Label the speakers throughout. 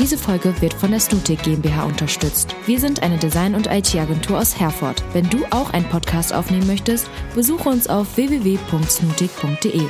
Speaker 1: Diese Folge wird von der Snutik GmbH unterstützt. Wir sind eine Design- und IT-Agentur aus Herford. Wenn du auch einen Podcast aufnehmen möchtest, besuche uns auf www.snutik.de.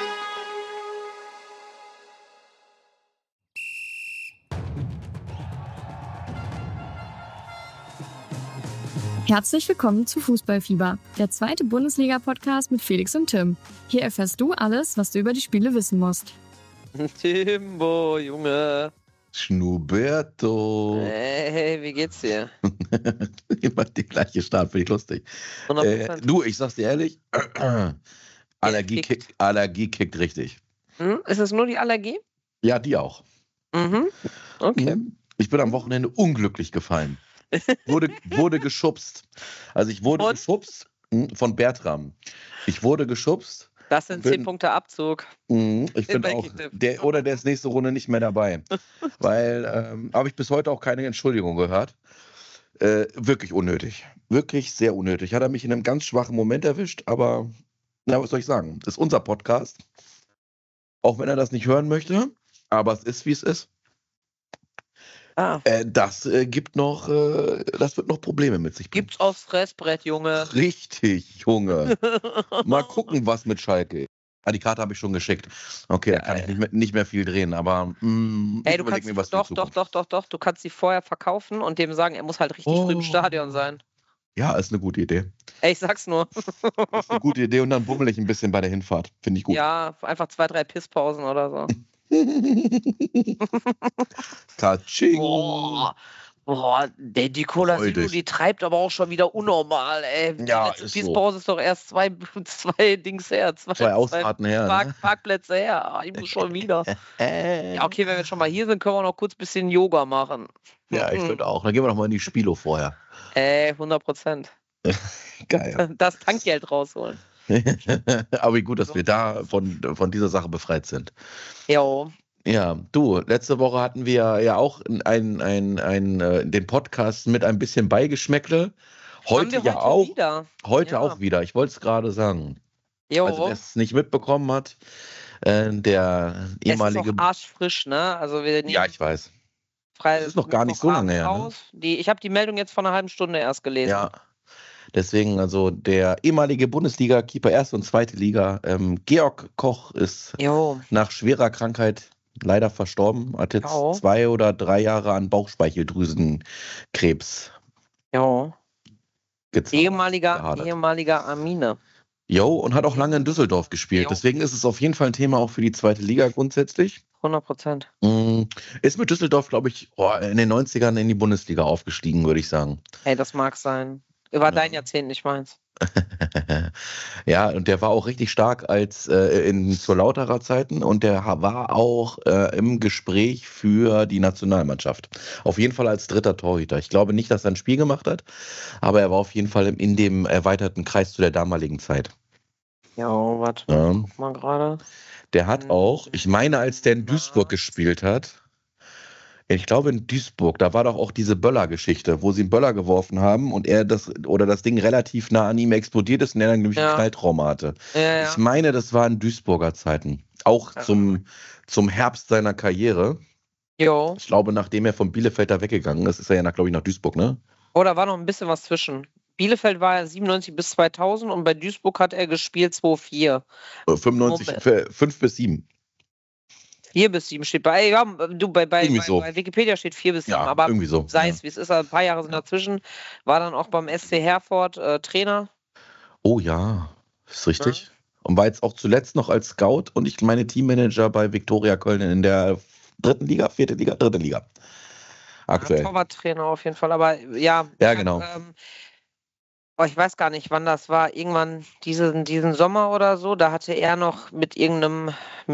Speaker 2: Herzlich willkommen zu Fußballfieber, der zweite Bundesliga-Podcast mit Felix und Tim. Hier erfährst du alles, was du über die Spiele wissen musst.
Speaker 3: Timbo, Junge.
Speaker 4: Schnuberto.
Speaker 3: Hey, wie geht's dir?
Speaker 4: Immer die gleiche Start, finde ich lustig.
Speaker 3: 100%.
Speaker 4: Du, ich sag's dir ehrlich, Allergie kickt richtig.
Speaker 3: Ist es nur die Allergie?
Speaker 4: Ja, die auch.
Speaker 3: Okay.
Speaker 4: Ich bin am Wochenende unglücklich gefallen. Wurde geschubst. Also ich wurde geschubst von Bertram. Ich wurde geschubst.
Speaker 3: Das sind 10 Punkte Abzug.
Speaker 4: Ich bin auch, der ist nächste Runde nicht mehr dabei. Weil, habe ich bis heute auch keine Entschuldigung gehört. Wirklich unnötig. Wirklich sehr unnötig. Hat er mich in einem ganz schwachen Moment erwischt, aber, na, was soll ich sagen? Das ist unser Podcast. Auch wenn er das nicht hören möchte, aber es ist, wie es ist. Das wird noch Probleme mit sich bringen.
Speaker 3: Gibt's aufs Fressbrett, Junge.
Speaker 4: Richtig, Junge. Mal gucken, was mit Schalke ist. Die Karte habe ich schon geschickt. Okay, da kann ich nicht mehr viel drehen, aber
Speaker 3: du kannst doch. Du kannst sie vorher verkaufen und dem sagen, er muss halt richtig früh im Stadion sein.
Speaker 4: Ja, ist eine gute Idee.
Speaker 3: Ich sag's nur.
Speaker 4: Ist eine gute Idee und dann bummel ich ein bisschen bei der Hinfahrt. Finde ich gut.
Speaker 3: Ja, einfach 2, 3 Pisspausen oder so.
Speaker 4: Katsching.
Speaker 3: Boah, die Cola Zero, die treibt aber auch schon wieder unnormal, ey.
Speaker 4: Ja,
Speaker 3: die letzte Pause ist doch erst zwei Dings her. Zwei
Speaker 4: Ausfahrten her.
Speaker 3: Parkplätze her. Ich muss schon wieder. Ja, okay, wenn wir jetzt schon mal hier sind, können wir noch kurz ein bisschen Yoga machen.
Speaker 4: Ja, ich würde auch. Dann gehen wir noch mal in die Spilo vorher.
Speaker 3: 100%.
Speaker 4: Geil.
Speaker 3: Das Tankgeld rausholen.
Speaker 4: Aber wie gut, dass wir da von dieser Sache befreit sind.
Speaker 3: Jo.
Speaker 4: Ja, du, letzte Woche hatten wir ja auch den Podcast mit ein bisschen Beigeschmäckle. Heute auch wieder. Ich wollte es gerade sagen.
Speaker 3: Jo.
Speaker 4: Also wer es nicht mitbekommen hat, der ehemalige...
Speaker 3: Es ist auch arschfrisch, ne? Also
Speaker 4: ja, ich weiß. Das ist noch gar nicht so lange her. Ne?
Speaker 3: Ich habe die Meldung jetzt vor einer halben Stunde erst gelesen.
Speaker 4: Ja. Deswegen, also der ehemalige Bundesliga-Keeper, erste und zweite Liga, Georg Koch ist nach schwerer Krankheit leider verstorben. Hat jetzt 2 oder 3 Jahre an Bauchspeicheldrüsenkrebs.
Speaker 3: Ehemaliger Armine.
Speaker 4: Und hat auch lange in Düsseldorf gespielt. Deswegen ist es auf jeden Fall ein Thema auch für die zweite Liga grundsätzlich.
Speaker 3: 100%.
Speaker 4: Ist mit Düsseldorf, glaube ich, in den 90ern in die Bundesliga aufgestiegen, würde ich sagen.
Speaker 3: Hey, das mag sein. War dein Jahrzehnt, nicht meins.
Speaker 4: Ja, und der war auch richtig stark zur Lauterer Zeiten und der war auch im Gespräch für die Nationalmannschaft. Auf jeden Fall als dritter Torhüter. Ich glaube nicht, dass er ein Spiel gemacht hat, aber er war auf jeden Fall in dem erweiterten Kreis zu der damaligen Zeit.
Speaker 3: Warte, guck mal gerade.
Speaker 4: Der hat auch, ich meine, als der in Duisburg gespielt hat, ich glaube in Duisburg, da war doch auch diese Böller-Geschichte, wo sie einen Böller geworfen haben und das Ding relativ nah an ihm explodiert ist und er dann nämlich ein Knalltrauma hatte.
Speaker 3: Ja.
Speaker 4: Ich meine, das war in Duisburger Zeiten. Auch zum Herbst seiner Karriere.
Speaker 3: Jo.
Speaker 4: Ich glaube, nachdem er von Bielefeld da weggegangen ist, ist er ja, glaube ich, nach Duisburg, ne?
Speaker 3: Da war noch ein bisschen was zwischen. Bielefeld war er 97 bis 2000 und bei Duisburg hat er gespielt 2004.
Speaker 4: 95, 5 bis 7.
Speaker 3: 4 bis 7 steht bei Wikipedia steht 4 bis 7, aber
Speaker 4: irgendwie so.
Speaker 3: Sei es, wie es ist, ein paar Jahre sind dazwischen, war dann auch beim SC Herford Trainer.
Speaker 4: Oh ja, ist richtig. Ja. Und war jetzt auch zuletzt noch als Scout und ich meine Teammanager bei Viktoria Köln in der 3. Liga, 4. Liga, 3. Liga. Aktuell.
Speaker 3: Torwarttrainer auf jeden Fall, aber ja.
Speaker 4: Ja, genau.
Speaker 3: Ich weiß gar nicht, wann das war. Irgendwann diesen Sommer oder so, da hatte er noch mit irgendeinem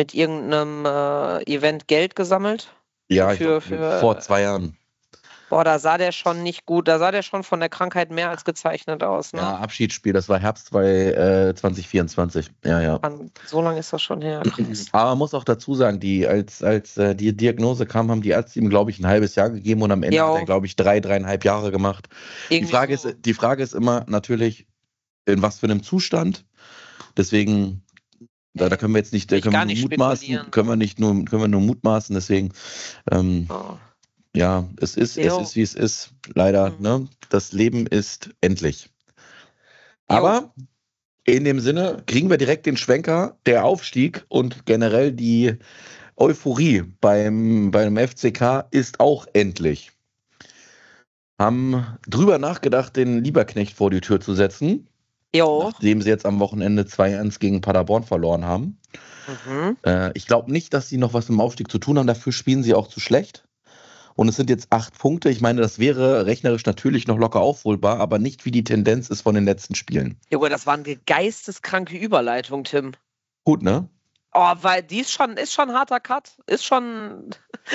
Speaker 3: Event Geld gesammelt.
Speaker 4: Ja, vor 2 Jahren.
Speaker 3: Da sah der schon nicht gut, da sah der schon von der Krankheit mehr als gezeichnet aus. Ne?
Speaker 4: Ja, Abschiedsspiel, das war Herbst 2024. Ja.
Speaker 3: So lange ist das schon her.
Speaker 4: Aber man muss auch dazu sagen, als die Diagnose kam, haben die Ärzte ihm, glaube ich, ein halbes Jahr gegeben und am Ende hat er, glaube ich, 3,5 Jahre gemacht. Die Frage ist immer natürlich, in was für einem Zustand. Deswegen, da können wir jetzt nicht, können wir nur mutmaßen, deswegen. Ja, es ist, wie es ist. Leider, ne? Das Leben ist endlich. Aber in dem Sinne kriegen wir direkt den Schwenker, der Aufstieg und generell die Euphorie beim FCK ist auch endlich. Haben drüber nachgedacht, den Lieberknecht vor die Tür zu setzen. Jo. Nachdem sie jetzt am Wochenende 2-1 gegen Paderborn verloren haben. Ich glaube nicht, dass sie noch was mit dem Aufstieg zu tun haben. Dafür spielen sie auch zu schlecht. Und es sind jetzt 8 Punkte. Ich meine, das wäre rechnerisch natürlich noch locker aufholbar, aber nicht wie die Tendenz ist von den letzten Spielen.
Speaker 3: Junge, das war eine geisteskranke Überleitung, Tim.
Speaker 4: Gut, ne?
Speaker 3: Oh, weil die ist schon ein harter Cut. Ist schon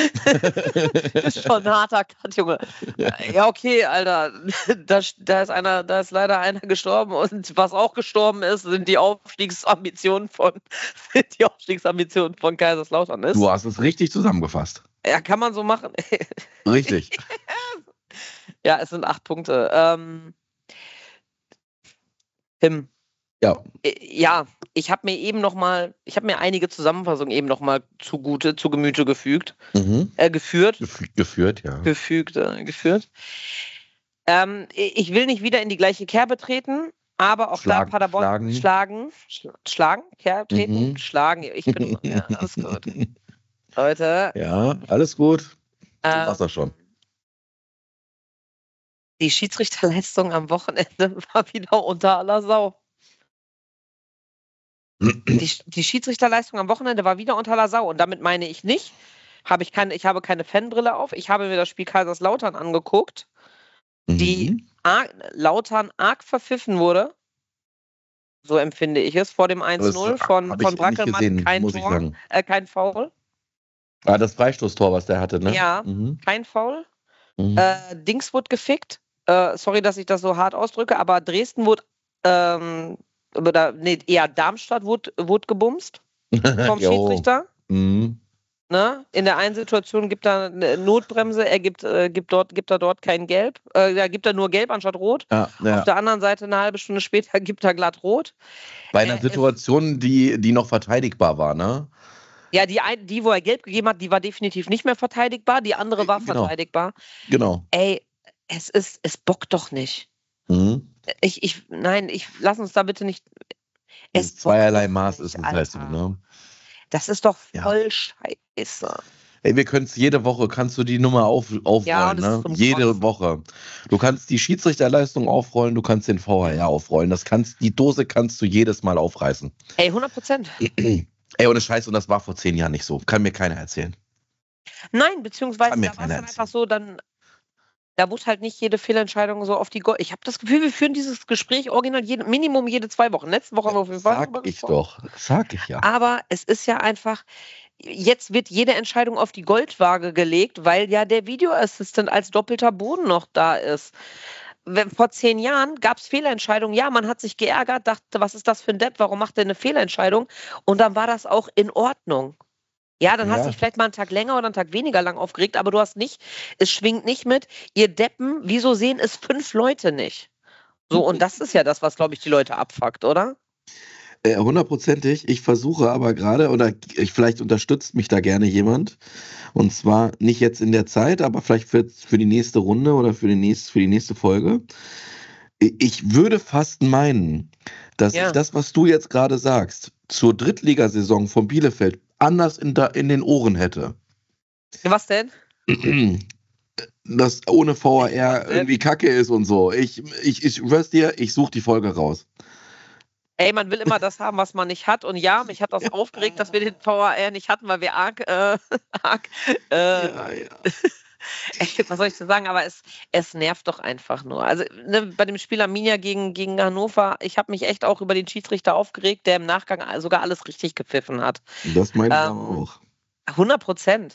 Speaker 3: ein harter Cut, Junge. Ja, okay, Alter. Da ist leider einer gestorben und was auch gestorben ist, sind die Aufstiegsambitionen von Kaiserslautern.
Speaker 4: Du hast es richtig zusammengefasst.
Speaker 3: Ja, kann man so machen.
Speaker 4: Richtig.
Speaker 3: Ja, es sind 8 Punkte. Tim.
Speaker 4: Ja.
Speaker 3: Ja, ich habe mir einige Zusammenfassungen eben nochmal zu Gemüte gefügt. Geführt.
Speaker 4: Geführt, ja.
Speaker 3: Geführt. Ich will nicht wieder in die gleiche Kerbe treten, aber auch da Paderborn schlagen. Kerbe treten, schlagen. Ich bin, ja, alles gut. Leute.
Speaker 4: Ja, alles gut. Du machst das schon.
Speaker 3: Die Schiedsrichterleistung am Wochenende war wieder unter aller Sau. Die Schiedsrichterleistung am Wochenende war wieder unter aller Sau. Und damit meine ich nicht, ich habe keine Fanbrille auf. Ich habe mir das Spiel Kaiserslautern angeguckt, die Lautern arg verpfiffen wurde. So empfinde ich es. Vor dem 1-0 von Brackelmann kein Foul.
Speaker 4: Das Freistoßtor, was der hatte, ne?
Speaker 3: Ja, kein Foul. Dings wurde gefickt. Sorry, dass ich das so hart ausdrücke, aber Dresden wurde Darmstadt wurde gebumst vom Schiedsrichter. Ne? In der einen Situation gibt er eine Notbremse, er gibt dort kein Gelb. Gibt er nur Gelb anstatt Rot. Ja. Auf der anderen Seite eine halbe Stunde später gibt er glatt Rot.
Speaker 4: Bei einer Situation, die noch verteidigbar war, ne?
Speaker 3: Ja, die, wo er Gelb gegeben hat, die war definitiv nicht mehr verteidigbar. Die andere war verteidigbar.
Speaker 4: Genau.
Speaker 3: Ey, es bockt doch nicht. Lass uns da bitte nicht.
Speaker 4: Zweierlei Maß ist es halt so, ne?
Speaker 3: Das ist doch voll scheiße.
Speaker 4: Ey, wir können es jede Woche, kannst du die Nummer aufrollen, ne? Jede Woche. Du kannst die Schiedsrichterleistung aufrollen, du kannst den VAR aufrollen. Die Dose kannst du jedes Mal aufreißen.
Speaker 3: Ey, 100%.
Speaker 4: Ey, ohne Scheiß, und das war vor 10 Jahren nicht so. Kann mir keiner erzählen.
Speaker 3: Nein, beziehungsweise da war es dann einfach so, da wurde halt nicht jede Fehlentscheidung so auf die Gold. Ich habe das Gefühl, wir führen dieses Gespräch original Minimum jede 2 Wochen. Letzte Woche haben wir auf jeden Fall
Speaker 4: Sag ich ja.
Speaker 3: Aber es ist ja einfach, jetzt wird jede Entscheidung auf die Goldwaage gelegt, weil ja der Videoassistent als doppelter Boden noch da ist. Vor 10 Jahren gab es Fehlentscheidungen. Ja, man hat sich geärgert, dachte, was ist das für ein Depp? Warum macht der eine Fehlentscheidung? Und dann war das auch in Ordnung. Ja, dann hast du dich vielleicht mal einen Tag länger oder einen Tag weniger lang aufgeregt, aber es schwingt nicht mit, ihr Deppen, wieso sehen es 5 Leute nicht? So, und das ist ja das, was, glaube ich, die Leute abfuckt, oder?
Speaker 4: 100%. Ich versuche aber gerade, vielleicht unterstützt mich da gerne jemand, und zwar nicht jetzt in der Zeit, aber vielleicht für die nächste Runde oder für die nächste Folge. Ich würde fast meinen, dass ich das, was du jetzt gerade sagst, zur Drittligasaison von Bielefeld anders in den Ohren hätte.
Speaker 3: Was denn?
Speaker 4: Dass ohne VAR irgendwie Kacke ist und so. Ich schwör's dir, ich suche die Folge raus.
Speaker 3: Ey, man will immer das haben, was man nicht hat. Und ja, mich hat das aufgeregt, dass wir den VAR nicht hatten, weil wir was soll ich denn sagen? Aber es nervt doch einfach nur. Also bei dem Spiel Arminia gegen Hannover, ich habe mich echt auch über den Schiedsrichter aufgeregt, der im Nachgang sogar alles richtig gepfiffen hat.
Speaker 4: Das meine ich auch.
Speaker 3: 100%.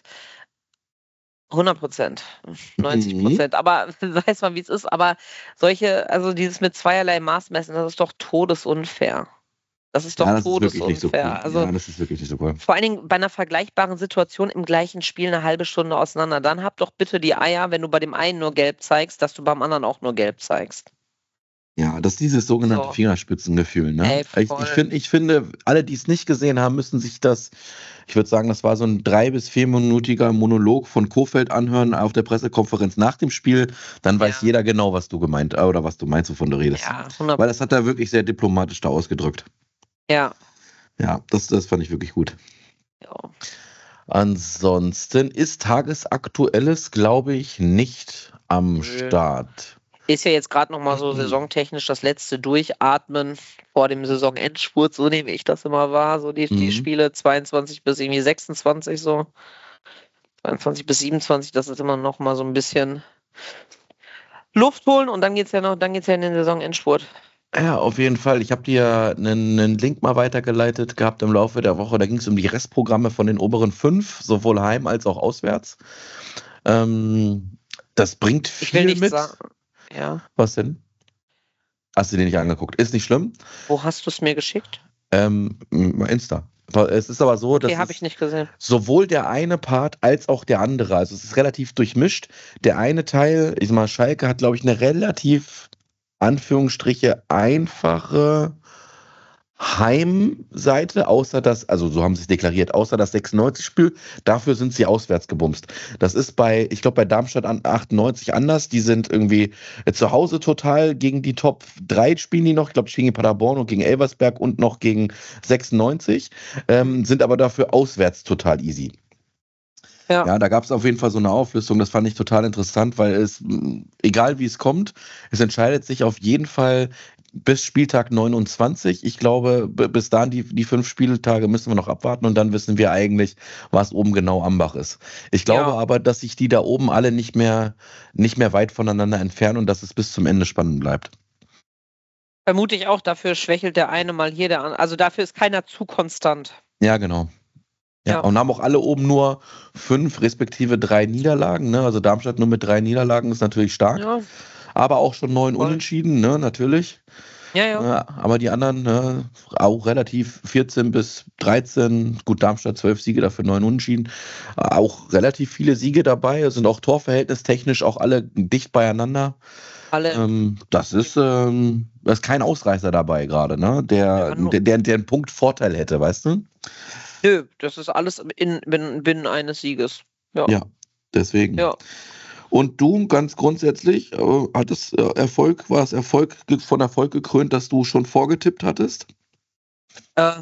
Speaker 3: 90%. Aber weiß man, wie es ist. Aber dieses mit zweierlei Maß messen, das ist doch todesunfair. Das ist doch todesunfair.
Speaker 4: Das ist wirklich nicht so cool.
Speaker 3: Vor allen Dingen bei einer vergleichbaren Situation im gleichen Spiel eine halbe Stunde auseinander. Dann hab doch bitte die Eier, wenn du bei dem einen nur gelb zeigst, dass du beim anderen auch nur gelb zeigst.
Speaker 4: Ja, das ist dieses sogenannte
Speaker 3: So.
Speaker 4: Fingerspitzengefühl, ne?
Speaker 3: Ey,
Speaker 4: Ich finde, alle, die es nicht gesehen haben, müssen sich das, ich würde sagen, das war so ein 3- bis 4-minütiger Monolog von Kohfeldt anhören auf der Pressekonferenz nach dem Spiel. Dann weiß jeder genau, was du gemeint, oder was du meinst, wovon du redest.
Speaker 3: Ja, 100%.
Speaker 4: Weil das hat er wirklich sehr diplomatisch da ausgedrückt.
Speaker 3: Ja.
Speaker 4: Ja, das fand ich wirklich gut.
Speaker 3: Ja.
Speaker 4: Ansonsten ist Tagesaktuelles, glaube ich, nicht am Start.
Speaker 3: Ist ja jetzt gerade nochmal so saisontechnisch das letzte Durchatmen vor dem Saisonendspurt, so nehme ich das immer wahr. So die Spiele 22 bis irgendwie 26 so. 22 bis 27, das ist immer noch mal so ein bisschen Luft holen und dann geht's ja in den Saisonendspurt.
Speaker 4: Ja, auf jeden Fall. Ich habe dir einen Link mal weitergeleitet gehabt im Laufe der Woche. Da ging es um die Restprogramme von den oberen 5, sowohl heim als auch auswärts. Das bringt viel
Speaker 3: Ich will nicht
Speaker 4: mit.
Speaker 3: sagen. Ja.
Speaker 4: Was denn? Hast du dir nicht angeguckt? Ist nicht schlimm.
Speaker 3: Wo hast du es mir geschickt?
Speaker 4: Insta. Es ist aber so, dass
Speaker 3: Okay, habe ich nicht gesehen.
Speaker 4: sowohl der eine Part als auch der andere, also es ist relativ durchmischt. Der eine Teil, ich sag mal, Schalke hat, glaube ich, eine relativ, Anführungsstriche, einfache Heimseite, außer das, also so haben sie es deklariert, außer das 96-Spiel, dafür sind sie auswärts gebumst. Das ist ich glaube bei Darmstadt 98 anders, die sind irgendwie zu Hause total gegen die Top 3 spielen die noch, ich glaube gegen Paderborn und gegen Elversberg und noch gegen 96, sind aber dafür auswärts total easy. Ja, da gab es auf jeden Fall so eine Auflistung, das fand ich total interessant, weil es, egal wie es kommt, es entscheidet sich auf jeden Fall bis Spieltag 29. Ich glaube, bis dahin die 5 Spieltage müssen wir noch abwarten und dann wissen wir eigentlich, was oben genau Ambach ist. Ich glaube aber, dass sich die da oben alle nicht mehr weit voneinander entfernen und dass es bis zum Ende spannend bleibt.
Speaker 3: Vermute ich auch, dafür schwächelt der eine mal hier, der andere. Also dafür ist keiner zu konstant.
Speaker 4: Ja, genau. Ja, und haben auch alle oben nur 5 respektive 3 Niederlagen. Ne? Also Darmstadt nur mit 3 Niederlagen ist natürlich stark. Ja. Aber auch schon 9 Unentschieden, ne? Natürlich.
Speaker 3: Ja.
Speaker 4: Aber die anderen, ne? Auch relativ 14 bis 13. Gut, Darmstadt 12 Siege, dafür 9 Unentschieden. Auch relativ viele Siege dabei. Es sind auch torverhältnistechnisch auch alle dicht beieinander.
Speaker 3: Alle.
Speaker 4: Das ist kein Ausreißer dabei gerade, ne? Der einen Punkt Vorteil hätte, weißt du?
Speaker 3: Nö, das ist alles binnen eines Sieges.
Speaker 4: Ja, deswegen.
Speaker 3: Ja.
Speaker 4: Und du ganz grundsätzlich, hattest Erfolg von Erfolg gekrönt, dass du schon vorgetippt hattest? Du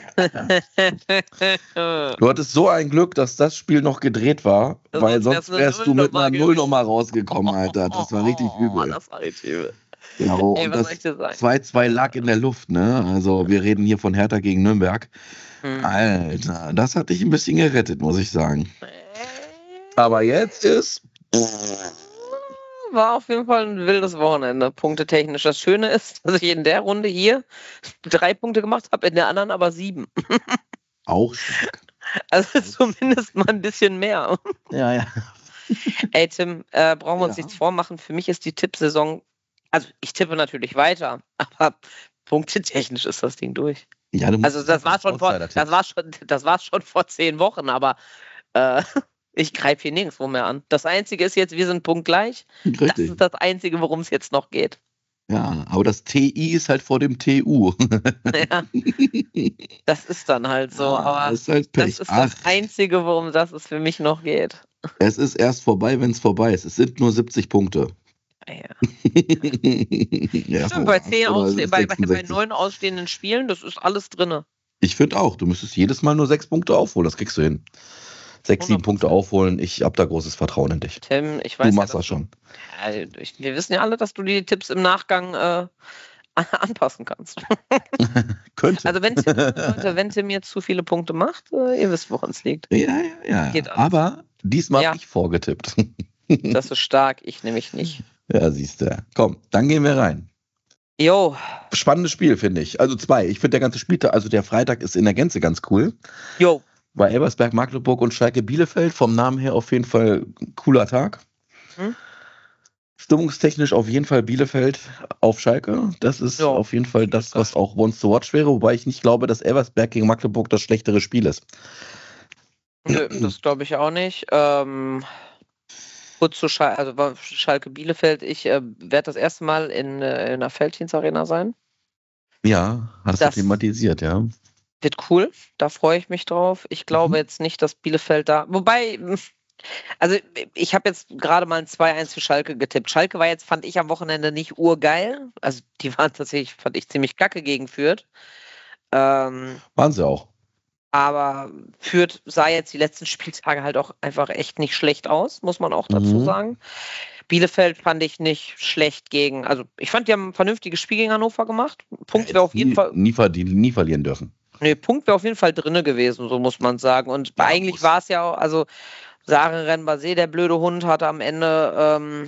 Speaker 4: hattest so ein Glück, dass das Spiel noch gedreht war, weil sonst wärst du mit einer Nullnummer rausgekommen, Alter. Das war richtig übel.
Speaker 3: Das war richtig übel.
Speaker 4: Ja, und das 2-2 lag in der Luft, ne? Also wir reden hier von Hertha gegen Nürnberg. Alter, das hat dich ein bisschen gerettet, muss ich sagen. Aber jetzt ist...
Speaker 3: War auf jeden Fall ein wildes Wochenende, punktetechnisch. Das Schöne ist, dass ich in der Runde hier 3 Punkte gemacht habe, in der anderen aber 7.
Speaker 4: Auch stark.
Speaker 3: Also zumindest mal ein bisschen mehr.
Speaker 4: Ja.
Speaker 3: Ey, Tim, brauchen wir uns nichts vormachen. Für mich ist die Tippsaison, also ich tippe natürlich weiter, aber punktetechnisch ist das Ding durch.
Speaker 4: Ja,
Speaker 3: also das war schon vor 10 Wochen, aber ich greife hier nirgendwo mehr an. Das Einzige ist jetzt, wir sind punktgleich. Richtig. Das ist das Einzige, worum es jetzt noch geht.
Speaker 4: Ja, aber das TI ist halt vor dem TU.
Speaker 3: Ja, das ist dann halt so. Aber
Speaker 4: das ist halt Pech.
Speaker 3: Das ist das Einzige, worum das es für mich noch geht.
Speaker 4: Es ist erst vorbei, wenn es vorbei ist. Es sind nur 70 Punkte.
Speaker 3: Ja. Stimmt, bei 9 ausstehenden Spielen, das ist alles drin.
Speaker 4: Ich finde auch, du müsstest jedes Mal nur 6 Punkte aufholen, das kriegst du hin. 6, 7 Punkte aufholen, ich habe da großes Vertrauen in dich.
Speaker 3: Tim, ich weiß
Speaker 4: du machst das schon.
Speaker 3: Ja, wir wissen ja alle, dass du die Tipps im Nachgang anpassen kannst.
Speaker 4: Könnte.
Speaker 3: Also wenn Tim jetzt zu viele Punkte macht, ihr wisst, woran es liegt.
Speaker 4: Ja. Aber diesmal habe ich vorgetippt.
Speaker 3: Das ist stark, ich nämlich nicht.
Speaker 4: Ja, siehst du. Komm, dann gehen wir rein.
Speaker 3: Jo.
Speaker 4: Spannendes Spiel, finde ich. Also 2. Ich finde der ganze Spieltag, also der Freitag ist in der Gänze ganz cool.
Speaker 3: Jo.
Speaker 4: Bei Elversberg, Magdeburg und Schalke Bielefeld. Vom Namen her auf jeden Fall ein cooler Tag. Stimmungstechnisch auf jeden Fall Bielefeld auf Schalke. Das ist auf jeden Fall das, was auch once to watch wäre. Wobei ich nicht glaube, dass Elversberg gegen Magdeburg das schlechtere Spiel ist.
Speaker 3: Nö, das glaube ich auch nicht. Kurz zu Schalke Bielefeld. Ich werde das erste Mal in der Felddienst-Arena sein.
Speaker 4: Ja, hast du thematisiert, ja.
Speaker 3: Wird cool, da freue ich mich drauf. Ich glaube jetzt nicht, dass Bielefeld da. Wobei, also ich habe jetzt gerade mal ein 2-1 für Schalke getippt. Schalke war jetzt, fand ich am Wochenende nicht urgeil. Also die waren tatsächlich, fand ich, ziemlich kacke gegen Fürth.
Speaker 4: Waren sie auch.
Speaker 3: Aber Fürth sah jetzt die letzten Spieltage halt auch einfach echt nicht schlecht aus, muss man auch dazu sagen. Bielefeld fand ich nicht schlecht gegen, also ich fand, die haben ein vernünftiges Spiel gegen Hannover gemacht. Punkt wäre auf jeden Fall.
Speaker 4: Nie verlieren dürfen.
Speaker 3: Nee, Punkt wäre auf jeden Fall drinne gewesen, so muss man sagen. Und ja, eigentlich war es ja auch, also Saren Renbase, der blöde Hund, hat am Ende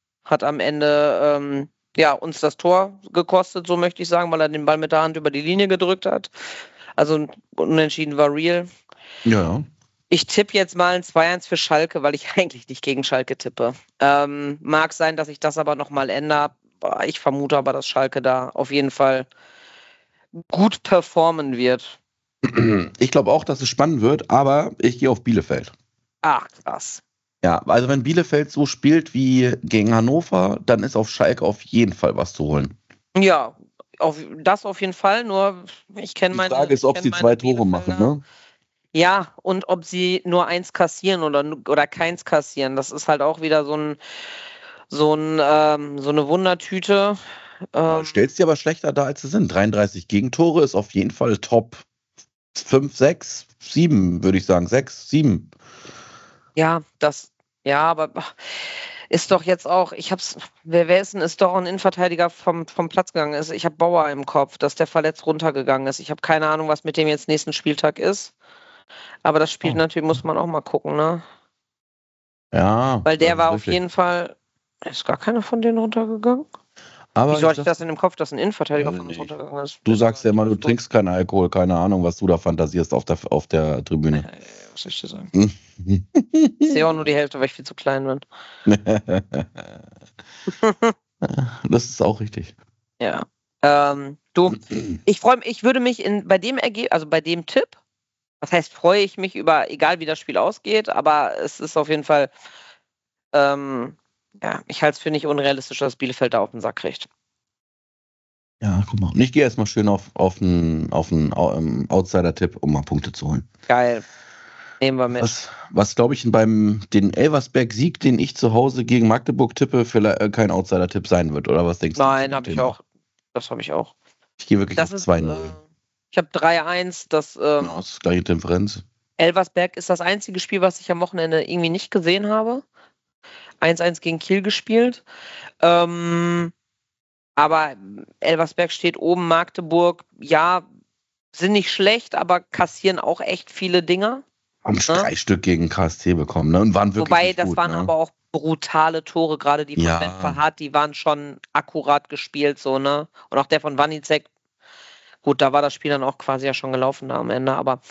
Speaker 3: ja, uns das Tor gekostet, so möchte ich sagen, weil er den Ball mit der Hand über die Linie gedrückt hat. Also unentschieden war real.
Speaker 4: Ja.
Speaker 3: Ich tippe jetzt mal ein 2-1 für Schalke, weil ich eigentlich nicht gegen Schalke tippe. Mag sein, dass ich das aber nochmal ändere. Ich vermute aber, dass Schalke da auf jeden Fall gut performen wird.
Speaker 4: Ich glaube auch, dass es spannend wird, aber ich gehe auf Bielefeld.
Speaker 3: Ach, krass.
Speaker 4: Ja, also wenn Bielefeld so spielt wie gegen Hannover, dann ist auf Schalke auf jeden Fall was zu holen.
Speaker 3: Ja, das auf jeden Fall, nur ich kenne meine...
Speaker 4: Die Frage ist, ob sie 2 Tore machen, ne?
Speaker 3: Ja, und ob sie nur 1 kassieren oder keins kassieren. Das ist halt auch wieder so eine Wundertüte.
Speaker 4: Stellst dir aber schlechter dar, als sie sind. 33 Gegentore ist auf jeden Fall Top 5, 6, 7, würde ich sagen. 6, 7.
Speaker 3: Ja, aber ist doch jetzt auch, wer ist denn, ist doch ein Innenverteidiger vom Platz gegangen. Ich habe Bauer im Kopf, dass der verletzt runtergegangen ist. Ich habe keine Ahnung, was mit dem jetzt nächsten Spieltag ist. Aber das Spiel natürlich muss man auch mal gucken, ne?
Speaker 4: Ja.
Speaker 3: Weil der war auf jeden Fall, ist gar keiner von denen runtergegangen? Aber wieso hatte ich das denn im Kopf, dass ein Innenverteidiger von uns runtergegangen ist?
Speaker 4: Du sagst ja immer, du trinkst keinen Alkohol, keine Ahnung, was du da fantasierst auf der Tribüne.
Speaker 3: Was soll ich dir sagen? Ich sehe auch nur die Hälfte, weil ich viel zu klein bin.
Speaker 4: Das ist auch richtig.
Speaker 3: Ja. Ich freue mich, ich würde mich bei dem Tipp, was heißt, freue ich mich über, egal wie das Spiel ausgeht, aber es ist auf jeden Fall, ja, ich halte es für nicht unrealistisch, dass Bielefeld da auf den Sack kriegt.
Speaker 4: Ja, guck mal. Und ich gehe erstmal schön auf einen Outsider-Tipp, um mal Punkte zu holen.
Speaker 3: Geil. Nehmen wir mit.
Speaker 4: Was glaube ich, den Elversberg-Sieg, den ich zu Hause gegen Magdeburg tippe, vielleicht kein Outsider-Tipp sein wird, oder was denkst du?
Speaker 3: Nein, habe ich auch. Das habe ich auch.
Speaker 4: Ich gehe wirklich auf 2-0.
Speaker 3: Ich habe 3-1. Das
Speaker 4: ist gleiche Differenz.
Speaker 3: Elversberg ist das einzige Spiel, was ich am Wochenende irgendwie nicht gesehen habe. 1-1 gegen Kiel gespielt. Aber Elversberg steht oben, Magdeburg, ja, sind nicht schlecht, aber kassieren auch echt viele Dinger.
Speaker 4: Haben 3 Stück gegen KSC bekommen, ne? Und waren wirklich
Speaker 3: Wobei, das
Speaker 4: gut,
Speaker 3: waren aber auch brutale Tore, gerade die von Ben Verhardt, die waren schon akkurat gespielt, so, ne? Und auch der von Wanizek, gut, da war das Spiel dann auch quasi ja schon gelaufen da am Ende, aber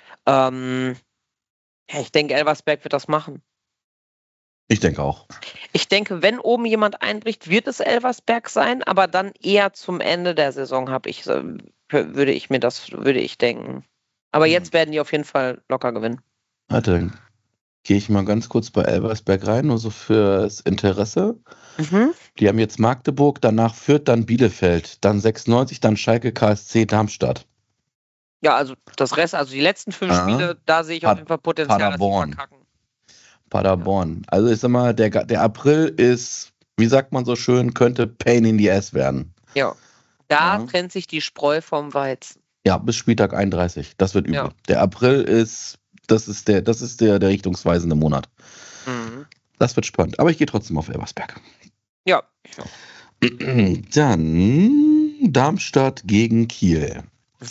Speaker 3: ich denke, Elversberg wird das machen.
Speaker 4: Ich denke auch.
Speaker 3: Ich denke, wenn oben jemand einbricht, wird es Elversberg sein, aber dann eher zum Ende der Saison würde ich denken. Aber jetzt werden die auf jeden Fall locker gewinnen.
Speaker 4: Warte, dann gehe ich mal ganz kurz bei Elversberg rein, nur so fürs Interesse. Die haben jetzt Magdeburg, danach Fürth, dann Bielefeld, dann 96, dann Schalke, KSC, Darmstadt.
Speaker 3: Ja, also das Rest, also die letzten 5 Spiele, da sehe ich auf jeden Fall Potenzial,
Speaker 4: Paderborn. Paderborn. Also ich sag mal, der April ist, wie sagt man so schön, könnte Pain in the Ass werden.
Speaker 3: Ja. Da trennt sich die Spreu vom Weizen.
Speaker 4: Ja, bis Spieltag 31. Das wird übel. Ja. Der April ist der richtungsweisende Monat. Das wird spannend. Aber ich gehe trotzdem auf Elversberg.
Speaker 3: Ja.
Speaker 4: Dann Darmstadt gegen Kiel.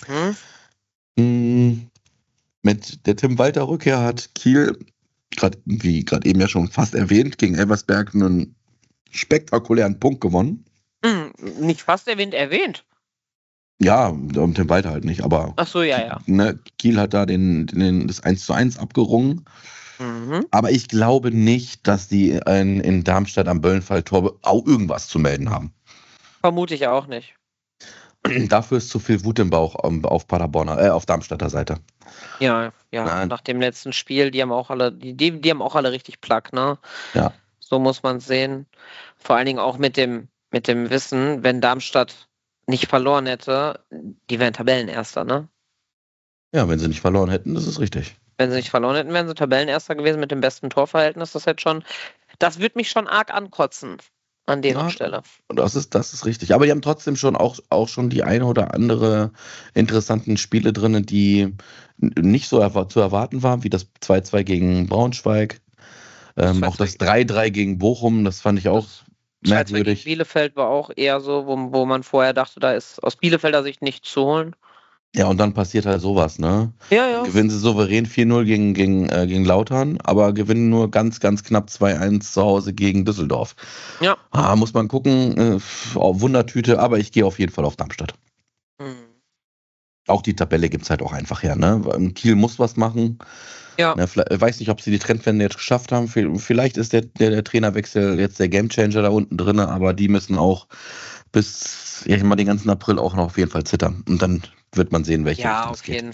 Speaker 4: Mit der Tim Walter Rückkehr hat Kiel, wie gerade eben ja schon fast erwähnt, gegen Elversberg einen spektakulären Punkt gewonnen.
Speaker 3: Nicht fast erwähnt.
Speaker 4: Ja, Tim Walter halt nicht, aber
Speaker 3: ach so, ja.
Speaker 4: Ne, Kiel hat da das 1:1 abgerungen. Aber ich glaube nicht, dass die in Darmstadt am Böllenfalltor auch irgendwas zu melden haben.
Speaker 3: Vermute ich auch nicht.
Speaker 4: Dafür ist zu viel Wut im Bauch auf Darmstadter Seite.
Speaker 3: Ja, nach dem letzten Spiel, die haben auch alle, die haben auch alle richtig Plack, ne?
Speaker 4: Ja.
Speaker 3: So muss man es sehen. Vor allen Dingen auch mit dem Wissen, wenn Darmstadt nicht verloren hätte, die wären Tabellenerster, ne?
Speaker 4: Ja, wenn sie nicht verloren hätten, das ist richtig.
Speaker 3: Wenn sie nicht verloren hätten, wären sie Tabellenerster gewesen mit dem besten Torverhältnis. Das wird mich schon arg ankotzen an dieser Stelle.
Speaker 4: Das ist richtig. Aber die haben trotzdem auch schon die eine oder andere interessanten Spiele drin, die nicht so zu erwarten waren, wie das 2-2 gegen Braunschweig. Auch das 3-3 gegen Bochum, das fand ich auch merkwürdig.
Speaker 3: Bielefeld war auch eher so, wo man vorher dachte, da ist aus Bielefelder Sicht nichts zu holen.
Speaker 4: Ja, und dann passiert halt sowas, ne?
Speaker 3: Ja.
Speaker 4: Gewinnen sie souverän 4-0 gegen Lautern, aber gewinnen nur ganz, ganz knapp 2-1 zu Hause gegen Düsseldorf.
Speaker 3: Ja.
Speaker 4: Muss man gucken, Wundertüte, aber ich gehe auf jeden Fall auf Darmstadt. Auch die Tabelle gibt es halt auch einfach her, ne? Kiel muss was machen.
Speaker 3: Ja.
Speaker 4: Ich weiß nicht, ob sie die Trendwende jetzt geschafft haben. Vielleicht ist der Trainerwechsel jetzt der Gamechanger da unten drin, aber die müssen auch bis den ganzen April auch noch auf jeden Fall zittern. Und dann wird man sehen, welche Richtung es geht.
Speaker 3: Ja,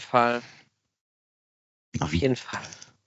Speaker 3: auf jeden Fall.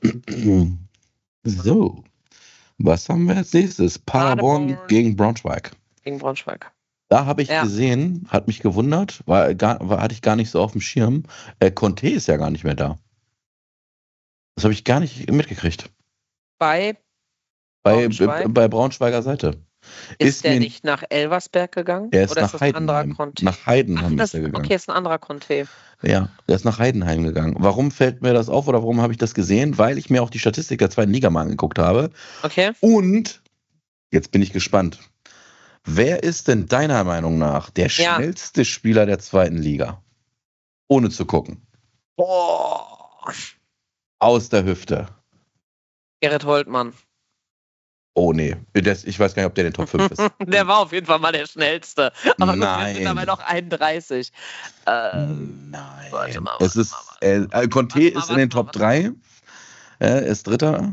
Speaker 4: So, was haben wir als nächstes? Paderborn gegen Braunschweig. Da habe ich gesehen, hat mich gewundert, hatte ich gar nicht so auf dem Schirm. Conte ist ja gar nicht mehr da. Das habe ich gar nicht mitgekriegt.
Speaker 3: Bei
Speaker 4: Braunschweiger Seite.
Speaker 3: Ist der nicht nach Elversberg gegangen?
Speaker 4: Er ist nach Heidenheim. Nach Heidenheim ist er gegangen.
Speaker 3: Okay, ist ein anderer Conte.
Speaker 4: Ja, der ist nach Heidenheim gegangen. Warum fällt mir das auf oder warum habe ich das gesehen? Weil ich mir auch die Statistik der 2. Liga mal angeguckt habe.
Speaker 3: Okay.
Speaker 4: Und jetzt bin ich gespannt. Wer ist denn deiner Meinung nach der schnellste Spieler der 2. Liga? Ohne zu gucken.
Speaker 3: Boah.
Speaker 4: Aus der Hüfte.
Speaker 3: Gerrit Holtmann.
Speaker 4: Oh nee, ich weiß gar nicht, ob der in den Top 5 ist.
Speaker 3: Der war auf jeden Fall mal der schnellste. Aber
Speaker 4: nein.
Speaker 3: Wir sind dabei noch 31.
Speaker 4: Nein.
Speaker 3: Warte mal.
Speaker 4: Conte ist in den Top 3. Er ist Dritter.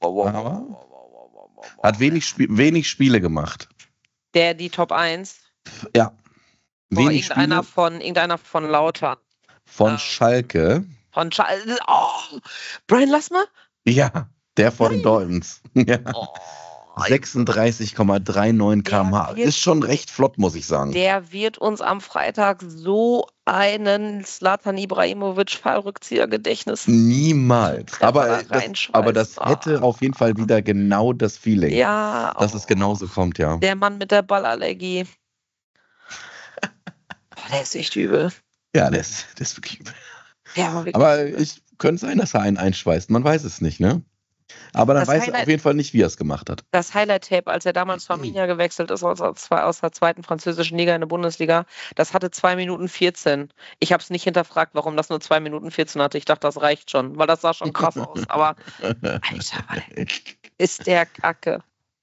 Speaker 4: Hat wenig Spiele gemacht.
Speaker 3: Die Top 1?
Speaker 4: Ja.
Speaker 3: Irgendeiner von Lautern.
Speaker 4: Von Schalke.
Speaker 3: Brian Lassmer?
Speaker 4: Ja, der von Dolphins. Ja. 36,39 km/h. Ist schon recht flott, muss ich sagen.
Speaker 3: Der wird uns am Freitag so einen Zlatan Ibrahimovic-Fallrückzieher-Gedächtnis.
Speaker 4: Niemals. Aber das hätte auf jeden Fall wieder genau das Feeling.
Speaker 3: Ja.
Speaker 4: Dass es genauso kommt, ja.
Speaker 3: Der Mann mit der Ballallergie. Der ist echt übel.
Speaker 4: Ja, der ist wirklich übel.
Speaker 3: Ja,
Speaker 4: aber es könnte sein, dass er einen einschweißt. Man weiß es nicht, ne? Aber dann weiß er auf jeden Fall nicht, wie er es gemacht hat.
Speaker 3: Das Highlight-Tape, als er damals zu Arminia gewechselt ist, aus der 2. französischen Liga in der Bundesliga, das hatte 2 Minuten 14. Ich habe es nicht hinterfragt, warum das nur 2 Minuten 14 hatte. Ich dachte, das reicht schon, weil das sah schon krass aus. Aber, Alter, ist der Kacke.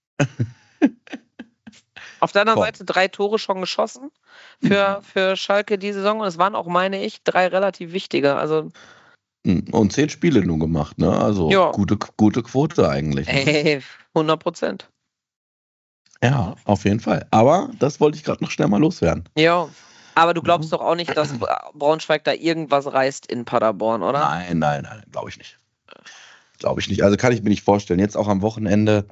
Speaker 3: Auf der anderen Seite 3 Tore schon geschossen für Schalke die Saison. Und es waren auch, meine ich, 3 relativ wichtige. Also
Speaker 4: und 10 Spiele nur gemacht, ne? Also gute Quote eigentlich. Ne?
Speaker 3: Ey, 100%.
Speaker 4: Ja, auf jeden Fall. Aber das wollte ich gerade noch schnell mal loswerden.
Speaker 3: Ja, aber du glaubst doch auch nicht, dass Braunschweig da irgendwas reißt in Paderborn, oder?
Speaker 4: Nein, glaube ich nicht. Glaube ich nicht. Also kann ich mir nicht vorstellen. Jetzt auch am Wochenende.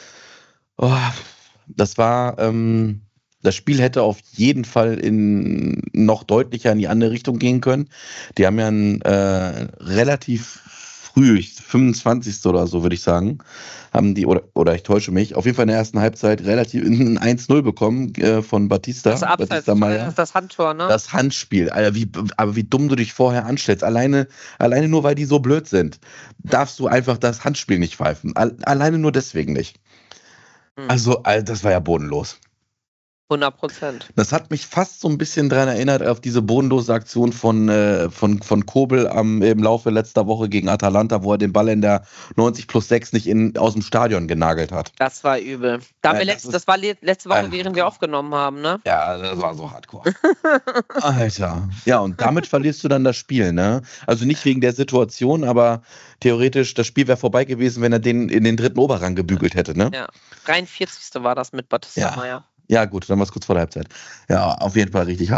Speaker 4: Das war... Das Spiel hätte auf jeden Fall noch deutlicher in die andere Richtung gehen können. Die haben ja relativ früh, 25. oder so, würde ich sagen, haben die, oder ich täusche mich, auf jeden Fall in der ersten Halbzeit relativ ein 1-0 bekommen von Batista.
Speaker 3: Das Abseits, das ist das Handtor, ne?
Speaker 4: Das Handspiel. Alter, wie dumm du dich vorher anstellst. Alleine nur, weil die so blöd sind, darfst du einfach das Handspiel nicht pfeifen. Alleine nur deswegen nicht. Also, das war ja bodenlos.
Speaker 3: 100%.
Speaker 4: Das hat mich fast so ein bisschen daran erinnert auf diese bodenlose Aktion von Kobel im Laufe letzter Woche gegen Atalanta, wo er den Ball in der 90+6 nicht aus dem Stadion genagelt hat.
Speaker 3: Das war übel. Das war letzte Woche, während wir aufgenommen haben, ne?
Speaker 4: Ja, das war so hardcore. Alter. Ja, und damit verlierst du dann das Spiel, ne? Also nicht wegen der Situation, aber theoretisch, das Spiel wäre vorbei gewesen, wenn er den in den 3. Oberrang gebügelt hätte, ne?
Speaker 3: Ja. 43. war das mit Batista Meyer.
Speaker 4: Ja, gut, dann war es kurz vor der Halbzeit. Ja, auf jeden Fall richtig hart.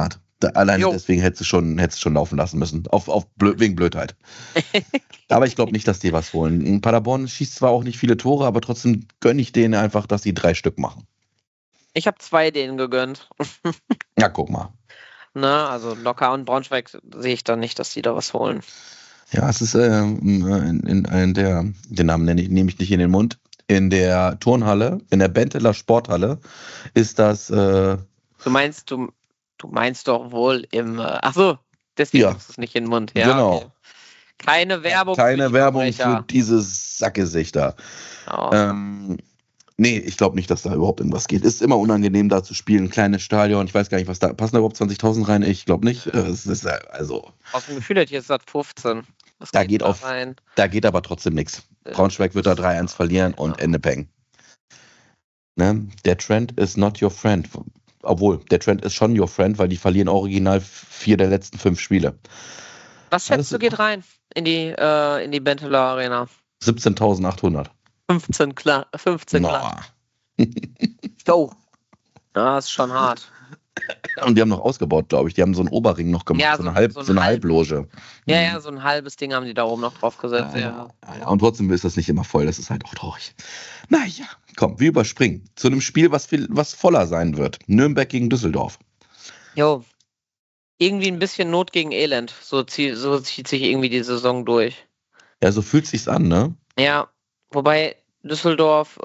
Speaker 4: Alleine deswegen hättest du schon laufen lassen müssen. Wegen Blödheit. Aber ich glaube nicht, dass die was holen. Paderborn schießt zwar auch nicht viele Tore, aber trotzdem gönne ich denen einfach, dass sie 3 Stück machen.
Speaker 3: Ich habe 2 denen gegönnt.
Speaker 4: Ja, guck mal.
Speaker 3: Na, also locker, und Braunschweig sehe ich dann nicht, dass die da was holen.
Speaker 4: Ja, es ist den Namen nehme ich nicht in den Mund. In der Turnhalle, in der Benteler Sporthalle, ist das. Du
Speaker 3: meinst doch wohl im. Achso, deswegen ist es nicht in den Mund. Ja,
Speaker 4: genau.
Speaker 3: Okay. Keine Werbung.
Speaker 4: Keine Werbung für dieses Sackgesichter. Oh. Nee, ich glaube nicht, dass da überhaupt irgendwas geht. Ist immer unangenehm, da zu spielen. Kleines Stadion, ich weiß gar nicht, was da. Passen da überhaupt 20.000 rein? Ich glaube nicht. Es ist also.
Speaker 3: Aus dem Gefühl hätte ich jetzt gesagt 15.
Speaker 4: Da geht aber trotzdem nichts. Braunschweig wird da 3-1 verlieren und Ende Peng. Ne? Der Trend is not your friend. Obwohl, der Trend ist schon your friend, weil die verlieren original 4 der letzten 5 Spiele.
Speaker 3: Was schätzt du, geht rein in die Benteler Arena?
Speaker 4: 17.800.
Speaker 3: 15 klar. So. Ja, ist schon hart.
Speaker 4: Und die haben noch ausgebaut, glaube ich. Die haben so einen Oberring noch gemacht,
Speaker 3: ja,
Speaker 4: so eine Halbloge.
Speaker 3: Ja, so ein halbes Ding haben die da oben noch drauf gesetzt. Ja.
Speaker 4: Und trotzdem ist das nicht immer voll. Das ist halt auch traurig. Naja, komm, wir überspringen zu einem Spiel, was voller sein wird. Nürnberg gegen Düsseldorf.
Speaker 3: Jo. Irgendwie ein bisschen Not gegen Elend. So zieht sich irgendwie die Saison durch.
Speaker 4: Ja, so fühlt sich's an, ne?
Speaker 3: Ja, wobei Düsseldorf,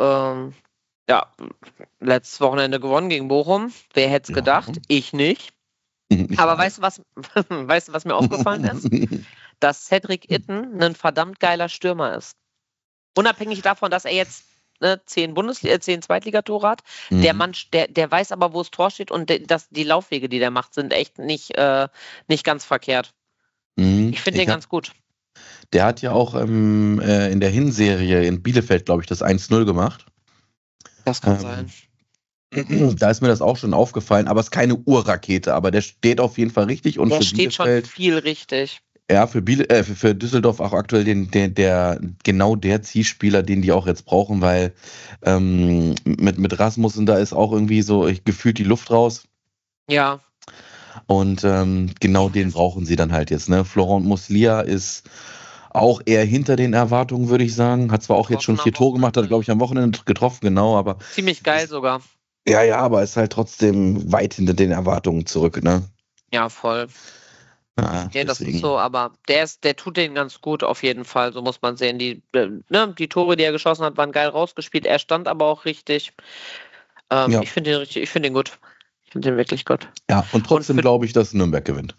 Speaker 3: letztes Wochenende gewonnen gegen Bochum. Wer hätte es gedacht? Ich nicht. Aber weißt du, was mir aufgefallen ist? Dass Cedric Itten ein verdammt geiler Stürmer ist. Unabhängig davon, dass er jetzt 10 Zweitligatore hat. Der Mann, der weiß aber, wo das Tor steht, und die Laufwege, die der macht, sind echt nicht ganz verkehrt. Ich finde den ganz gut.
Speaker 4: Der hat ja auch in der Hinserie in Bielefeld, glaube ich, das 1-0 gemacht.
Speaker 3: Das kann sein.
Speaker 4: Da ist mir das auch schon aufgefallen, aber es ist keine Uhrrakete, aber der steht auf jeden Fall richtig. Und
Speaker 3: der
Speaker 4: für
Speaker 3: steht
Speaker 4: Bielefeld,
Speaker 3: schon viel richtig.
Speaker 4: Ja, für Düsseldorf auch aktuell genau der Zielspieler, den die auch jetzt brauchen, weil mit Rasmussen, da ist auch irgendwie so gefühlt die Luft raus.
Speaker 3: Ja.
Speaker 4: Und genau den brauchen sie dann halt jetzt. Ne? Florent Muslia ist auch eher hinter den Erwartungen, würde ich sagen. Hat zwar auch jetzt schon 4 Tore gemacht, hat, glaube ich, am Wochenende getroffen, genau, aber.
Speaker 3: Ziemlich geil sogar.
Speaker 4: Ja, aber ist halt trotzdem weit hinter den Erwartungen zurück, ne?
Speaker 3: Ja, voll.
Speaker 4: Ja,
Speaker 3: das ist so, aber der tut den ganz gut auf jeden Fall, so muss man sehen. Die Tore, die er geschossen hat, waren geil rausgespielt. Er stand aber auch richtig. Ich finde den gut. Ich finde den wirklich gut.
Speaker 4: Ja, und trotzdem glaube ich, dass Nürnberg gewinnt.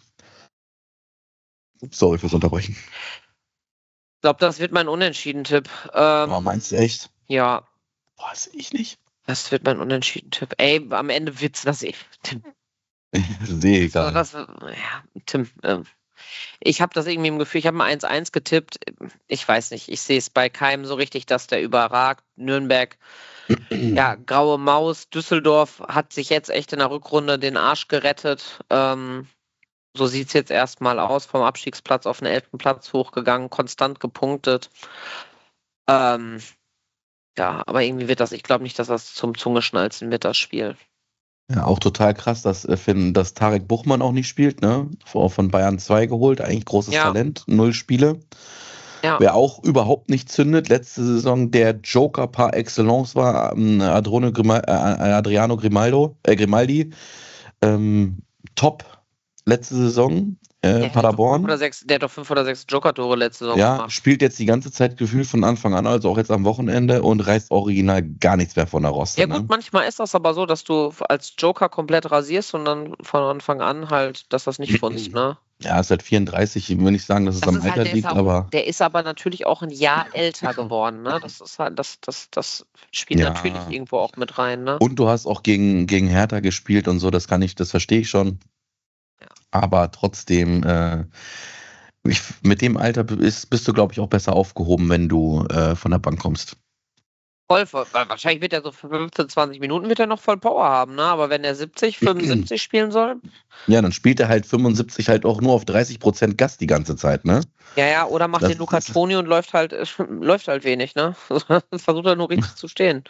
Speaker 4: Sorry fürs Unterbrechen.
Speaker 3: Ich glaube, das wird mein Unentschieden-Tipp.
Speaker 4: Meinst du echt?
Speaker 3: Ja.
Speaker 4: Boah, sehe ich nicht.
Speaker 3: Das wird mein Unentschieden-Tipp. Ey, am Ende wird's das Tim.
Speaker 4: Sehe egal.
Speaker 3: Tim, ich habe das irgendwie im Gefühl, ich habe mal 1-1 getippt. Ich weiß nicht, ich sehe es bei keinem so richtig, dass der überragt. Nürnberg, ja, graue Maus. Düsseldorf hat sich jetzt echt in der Rückrunde den Arsch gerettet. So sieht es jetzt erstmal aus, vom Abstiegsplatz auf den 11. Platz hochgegangen, konstant gepunktet. Ja, aber irgendwie wird das, ich glaube nicht, dass das zum Zungeschnalzen wird, das Spiel.
Speaker 4: Ja, auch total krass, dass Tarek Buchmann auch nicht spielt, ne? Von Bayern 2 geholt, eigentlich großes Talent, 0 Spiele. Ja. Wer auch überhaupt nicht zündet, letzte Saison der Joker par excellence war Adriano Grimaldi. Top letzte Saison, Paderborn.
Speaker 3: Der hat doch 5 oder 6 Joker-Tore letzte Saison
Speaker 4: gemacht.
Speaker 3: Ja,
Speaker 4: spielt jetzt die ganze Zeit gefühlt von Anfang an, also auch jetzt am Wochenende, und reißt original gar nichts mehr von der Roste.
Speaker 3: Ja gut, manchmal ist das aber so, dass du als Joker komplett rasierst und dann von Anfang an halt, dass das nicht funzt, ne?
Speaker 4: Ja, ist halt 34, ich will nicht sagen, dass es am Alter liegt, aber.
Speaker 3: Der ist aber natürlich auch ein Jahr älter geworden, ne? Das ist halt, das spielt natürlich irgendwo auch mit rein, ne?
Speaker 4: Und du hast auch gegen Hertha gespielt und so, das verstehe ich schon. Ja. Aber trotzdem, mit dem Alter bist du, glaube ich, auch besser aufgehoben, wenn du von der Bank kommst.
Speaker 3: Voll, wahrscheinlich wird er so für 15, 20 Minuten wird er noch voll Power haben, ne? Aber wenn er 70, 75 spielen soll.
Speaker 4: Ja, dann spielt er halt 75 halt auch nur auf 30% Gas die ganze Zeit, ne?
Speaker 3: Ja, oder macht den Luca Toni und läuft halt wenig, ne? Versucht er nur richtig zu stehen.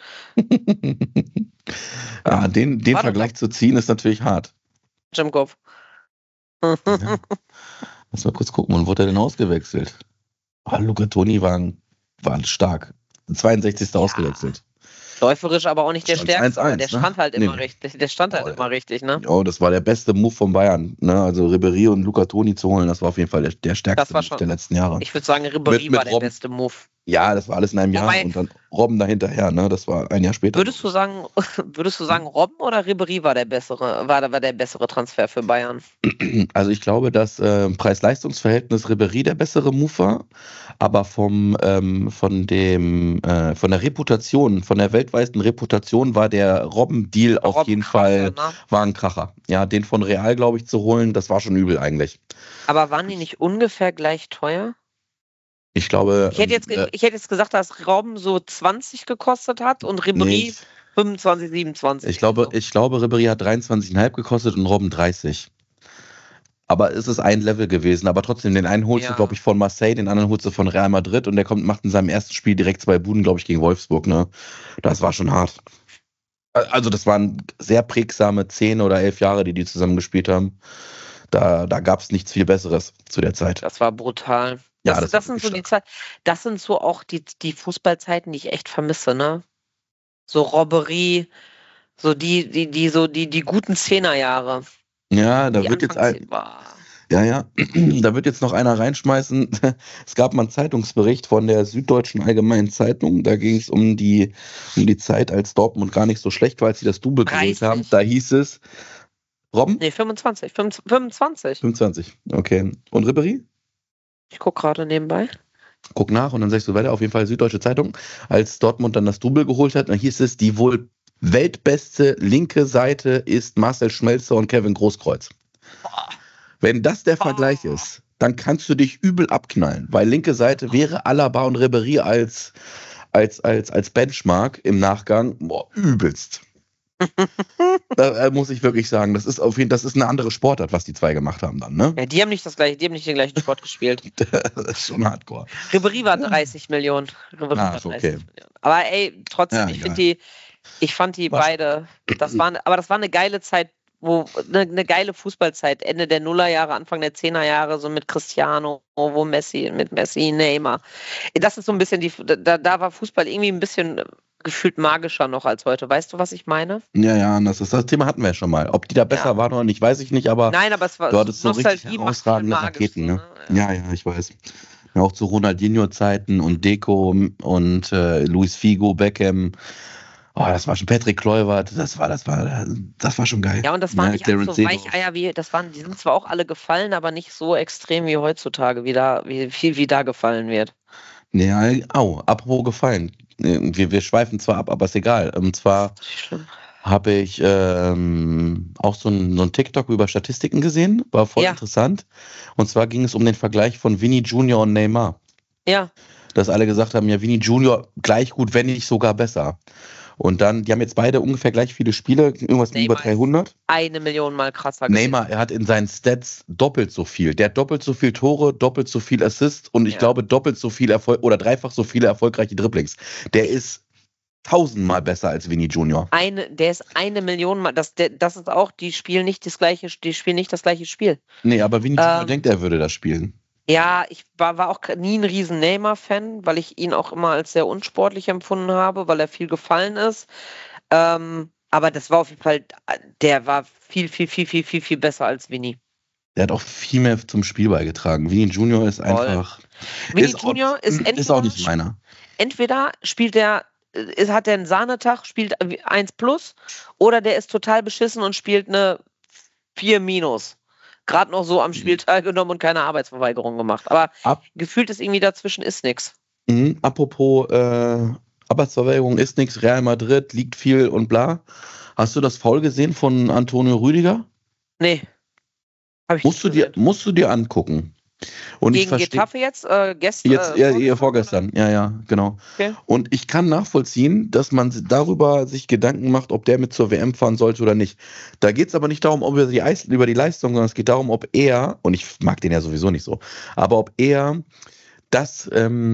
Speaker 4: Ja, den Vergleich zu ziehen ist natürlich hart.
Speaker 3: Im Kopf.
Speaker 4: Ja. Lass mal kurz gucken, wann wurde er denn ausgewechselt? Luca Toni war stark. 62. ausgewechselt.
Speaker 3: Läuferisch aber auch nicht der stärkste, aber der
Speaker 4: 1-1,
Speaker 3: stand halt
Speaker 4: ne?
Speaker 3: immer richtig. Der stand halt immer richtig, ne?
Speaker 4: Oh, das war der beste Move von Bayern. Ne? Also Ribéry und Luca Toni zu holen, das war auf jeden Fall der stärkste Move der letzten Jahre.
Speaker 3: Ich würde sagen, Ribéry war der beste Move.
Speaker 4: Ja, das war alles in einem Jahr und dann Robben dahinterher, ne? Das war ein Jahr später.
Speaker 3: Würdest du sagen, Robben oder Ribéry war der bessere Transfer für Bayern?
Speaker 4: Also ich glaube, dass Preis-Leistungs-Verhältnis Ribéry der bessere Move war, aber von der Reputation, von der weltweiten Reputation war der Robben-Deal auf jeden Fall war ein Kracher. Ja, den von Real, glaube ich, zu holen, das war schon übel eigentlich.
Speaker 3: Aber waren die nicht ungefähr gleich teuer?
Speaker 4: Ich glaube.
Speaker 3: Ich hätte jetzt gesagt, dass Robben so 20 gekostet hat und Ribéry 25, 27.
Speaker 4: Ich glaube, Ribéry hat 23,5 gekostet und Robben 30. Aber es ist ein Level gewesen. Aber trotzdem, den einen holst du, glaube ich, von Marseille, den anderen holst du von Real Madrid und der macht in seinem ersten Spiel direkt 2 Buden, glaube ich, gegen Wolfsburg. Ne? Das war schon hart. Also das waren sehr prägsame 10 oder 11 Jahre, die zusammen gespielt haben. Da gab es nichts viel Besseres zu der Zeit.
Speaker 3: Das war brutal. Das sind so auch die Fußballzeiten, die ich echt vermisse, ne? So Robbery, so die guten 10er-Jahre.
Speaker 4: Ja, da wird jetzt da wird jetzt noch einer reinschmeißen. Es gab mal einen Zeitungsbericht von der Süddeutschen Allgemeinen Zeitung. Da ging es um die Zeit, als Dortmund gar nicht so schlecht war, als sie das Double geholt haben. Da hieß es Robben?
Speaker 3: Nee, 25. 25,
Speaker 4: okay. Und Ribéry?
Speaker 3: Ich gucke gerade nebenbei.
Speaker 4: Guck nach und dann sagst du weiter. Auf jeden Fall Süddeutsche Zeitung. Als Dortmund dann das Double geholt hat, dann hieß es, die wohl weltbeste linke Seite ist Marcel Schmelzer und Kevin Großkreuz. Wenn das der Vergleich ist, dann kannst du dich übel abknallen, weil linke Seite wäre Alaba und Ribéry als Benchmark im Nachgang übelst. Da muss ich wirklich sagen, das ist eine andere Sportart, was die zwei gemacht haben dann, ne?
Speaker 3: Ja, die haben nicht den gleichen Sport gespielt.
Speaker 4: Das ist schon hardcore.
Speaker 3: Ribéry war 30 Millionen.
Speaker 4: Okay.
Speaker 3: Aber ey, trotzdem, ich fand die beide, das war eine geile Zeit, eine geile Fußballzeit, Ende der Nullerjahre, Anfang der 10er-Jahre, so mit Cristiano, mit Messi, Neymar. Das ist so ein bisschen da war Fußball irgendwie ein bisschen gefühlt magischer noch als heute. Weißt du, was ich meine?
Speaker 4: Ja, das Thema hatten wir ja schon mal. Ob die da besser waren oder nicht, weiß ich nicht, aber
Speaker 3: nein, aber es war,
Speaker 4: du hattest so richtig herausragende Raketen, ne? Ja, ich weiß. Ja, auch zu Ronaldinho-Zeiten und Deco und Luis Figo, Beckham. Oh, das war schon Patrick Kluivert, das war schon geil.
Speaker 3: Ja, und das waren nicht alles so Weicheier die sind zwar auch alle gefallen, aber nicht so extrem wie heutzutage, wie da gefallen wird.
Speaker 4: Ja, apropos gefallen. Wir schweifen zwar ab, aber ist egal. Und zwar habe ich auch so ein TikTok über Statistiken gesehen, war voll interessant. Und zwar ging es um den Vergleich von Vini Junior und Neymar.
Speaker 3: Ja.
Speaker 4: Dass alle gesagt haben, ja, Vini Junior gleich gut, wenn nicht sogar besser. Und dann, die haben jetzt beide ungefähr gleich viele Spiele, irgendwas über 300.
Speaker 3: 1 Million mal krasser
Speaker 4: gewesen. Neymar, er hat in seinen Stats doppelt so viel. Der hat doppelt so viel Tore, doppelt so viel Assists und ich glaube doppelt so viel Erfolg oder dreifach so viele erfolgreiche Dribblings. Der ist 1000-mal besser als Vini Junior.
Speaker 3: Der ist 1 Million mal. Das ist auch, die spielen nicht das gleiche Spiel.
Speaker 4: Nee, aber Vini Junior denkt, er würde das spielen.
Speaker 3: Ja, ich war auch nie ein riesen Neymar-Fan, weil ich ihn auch immer als sehr unsportlich empfunden habe, weil er viel gefallen ist. Aber das war auf jeden Fall, der war viel, viel, viel, viel, viel, viel besser als Vini.
Speaker 4: Der hat auch viel mehr zum Spiel beigetragen. Vini Junior ist einfach...
Speaker 3: Vini Junior ist
Speaker 4: auch nicht meiner.
Speaker 3: Entweder hat er einen Sahnetag, spielt 1+, oder der ist total beschissen und spielt eine 4-. Gerade noch so am Spiel teilgenommen und keine Arbeitsverweigerung gemacht. Aber gefühlt ist irgendwie dazwischen ist nichts.
Speaker 4: Apropos Arbeitsverweigerung ist nichts, Real Madrid liegt viel und bla. Hast du das Foul gesehen von Antonio Rüdiger?
Speaker 3: Nee.
Speaker 4: Musst du dir angucken. Und
Speaker 3: gegen Getafe jetzt?
Speaker 4: Vorgestern. Ja, genau.
Speaker 3: Okay.
Speaker 4: Und ich kann nachvollziehen, dass man darüber sich Gedanken macht, ob der mit zur WM fahren sollte oder nicht. Da geht es aber nicht darum, über die Leistung, sondern es geht darum, ob er, und ich mag den ja sowieso nicht so, aber ob er das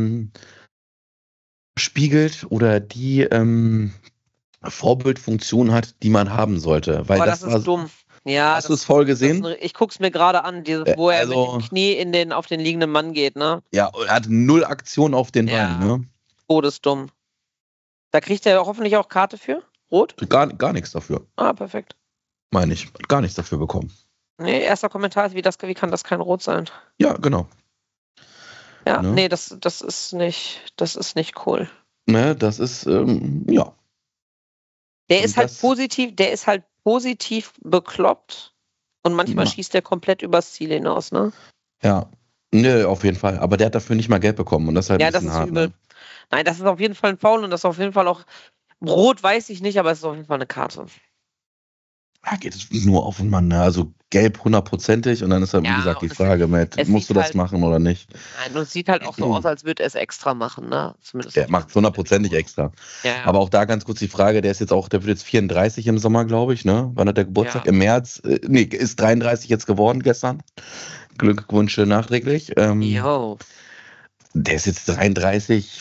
Speaker 4: spiegelt oder die Vorbildfunktion hat, die man haben sollte. Weil
Speaker 3: das ist dumm. Ja,
Speaker 4: Hast du es voll gesehen?
Speaker 3: Ich guck's mir gerade an, wo er
Speaker 4: also,
Speaker 3: mit dem Knie auf den liegenden Mann geht, ne?
Speaker 4: Ja, er hat 0 Aktion auf den Beinen, ne?
Speaker 3: Todesdumm. Da kriegt er hoffentlich auch Karte für? Rot?
Speaker 4: Gar nichts dafür.
Speaker 3: Ah, perfekt.
Speaker 4: Meine ich. Gar nichts dafür bekommen.
Speaker 3: Nee, erster Kommentar ist, wie kann das kein Rot sein?
Speaker 4: Ja, genau.
Speaker 3: Ja, ne? Nee, das ist nicht cool.
Speaker 4: Ne, das ist, ja.
Speaker 3: Der ist halt positiv bekloppt und manchmal schießt der komplett übers Ziel hinaus, ne?
Speaker 4: Ja, ne, auf jeden Fall. Aber der hat dafür nicht mal Geld bekommen und das ist halt ein bisschen hart.
Speaker 3: Übel. Ne? Nein, das ist auf jeden Fall ein Foul und das ist auf jeden Fall auch Rot, weiß ich nicht, aber es ist auf jeden Fall eine Karte.
Speaker 4: Ja, geht es nur auf den Mann, ne? Also gelb 100%ig und dann ist halt, wie gesagt, die Frage mit, musst du das machen oder nicht?
Speaker 3: Nein, und es sieht halt auch so aus, als würde er es extra machen, ne? Zumindest
Speaker 4: der macht es 100%ig extra. Ja. Aber auch da ganz kurz die Frage, der wird jetzt 34 im Sommer, glaube ich, ne? Wann hat der Geburtstag? Ja. Im März? Ist 33 jetzt geworden gestern. Glückwünsche nachträglich. Der ist jetzt 33.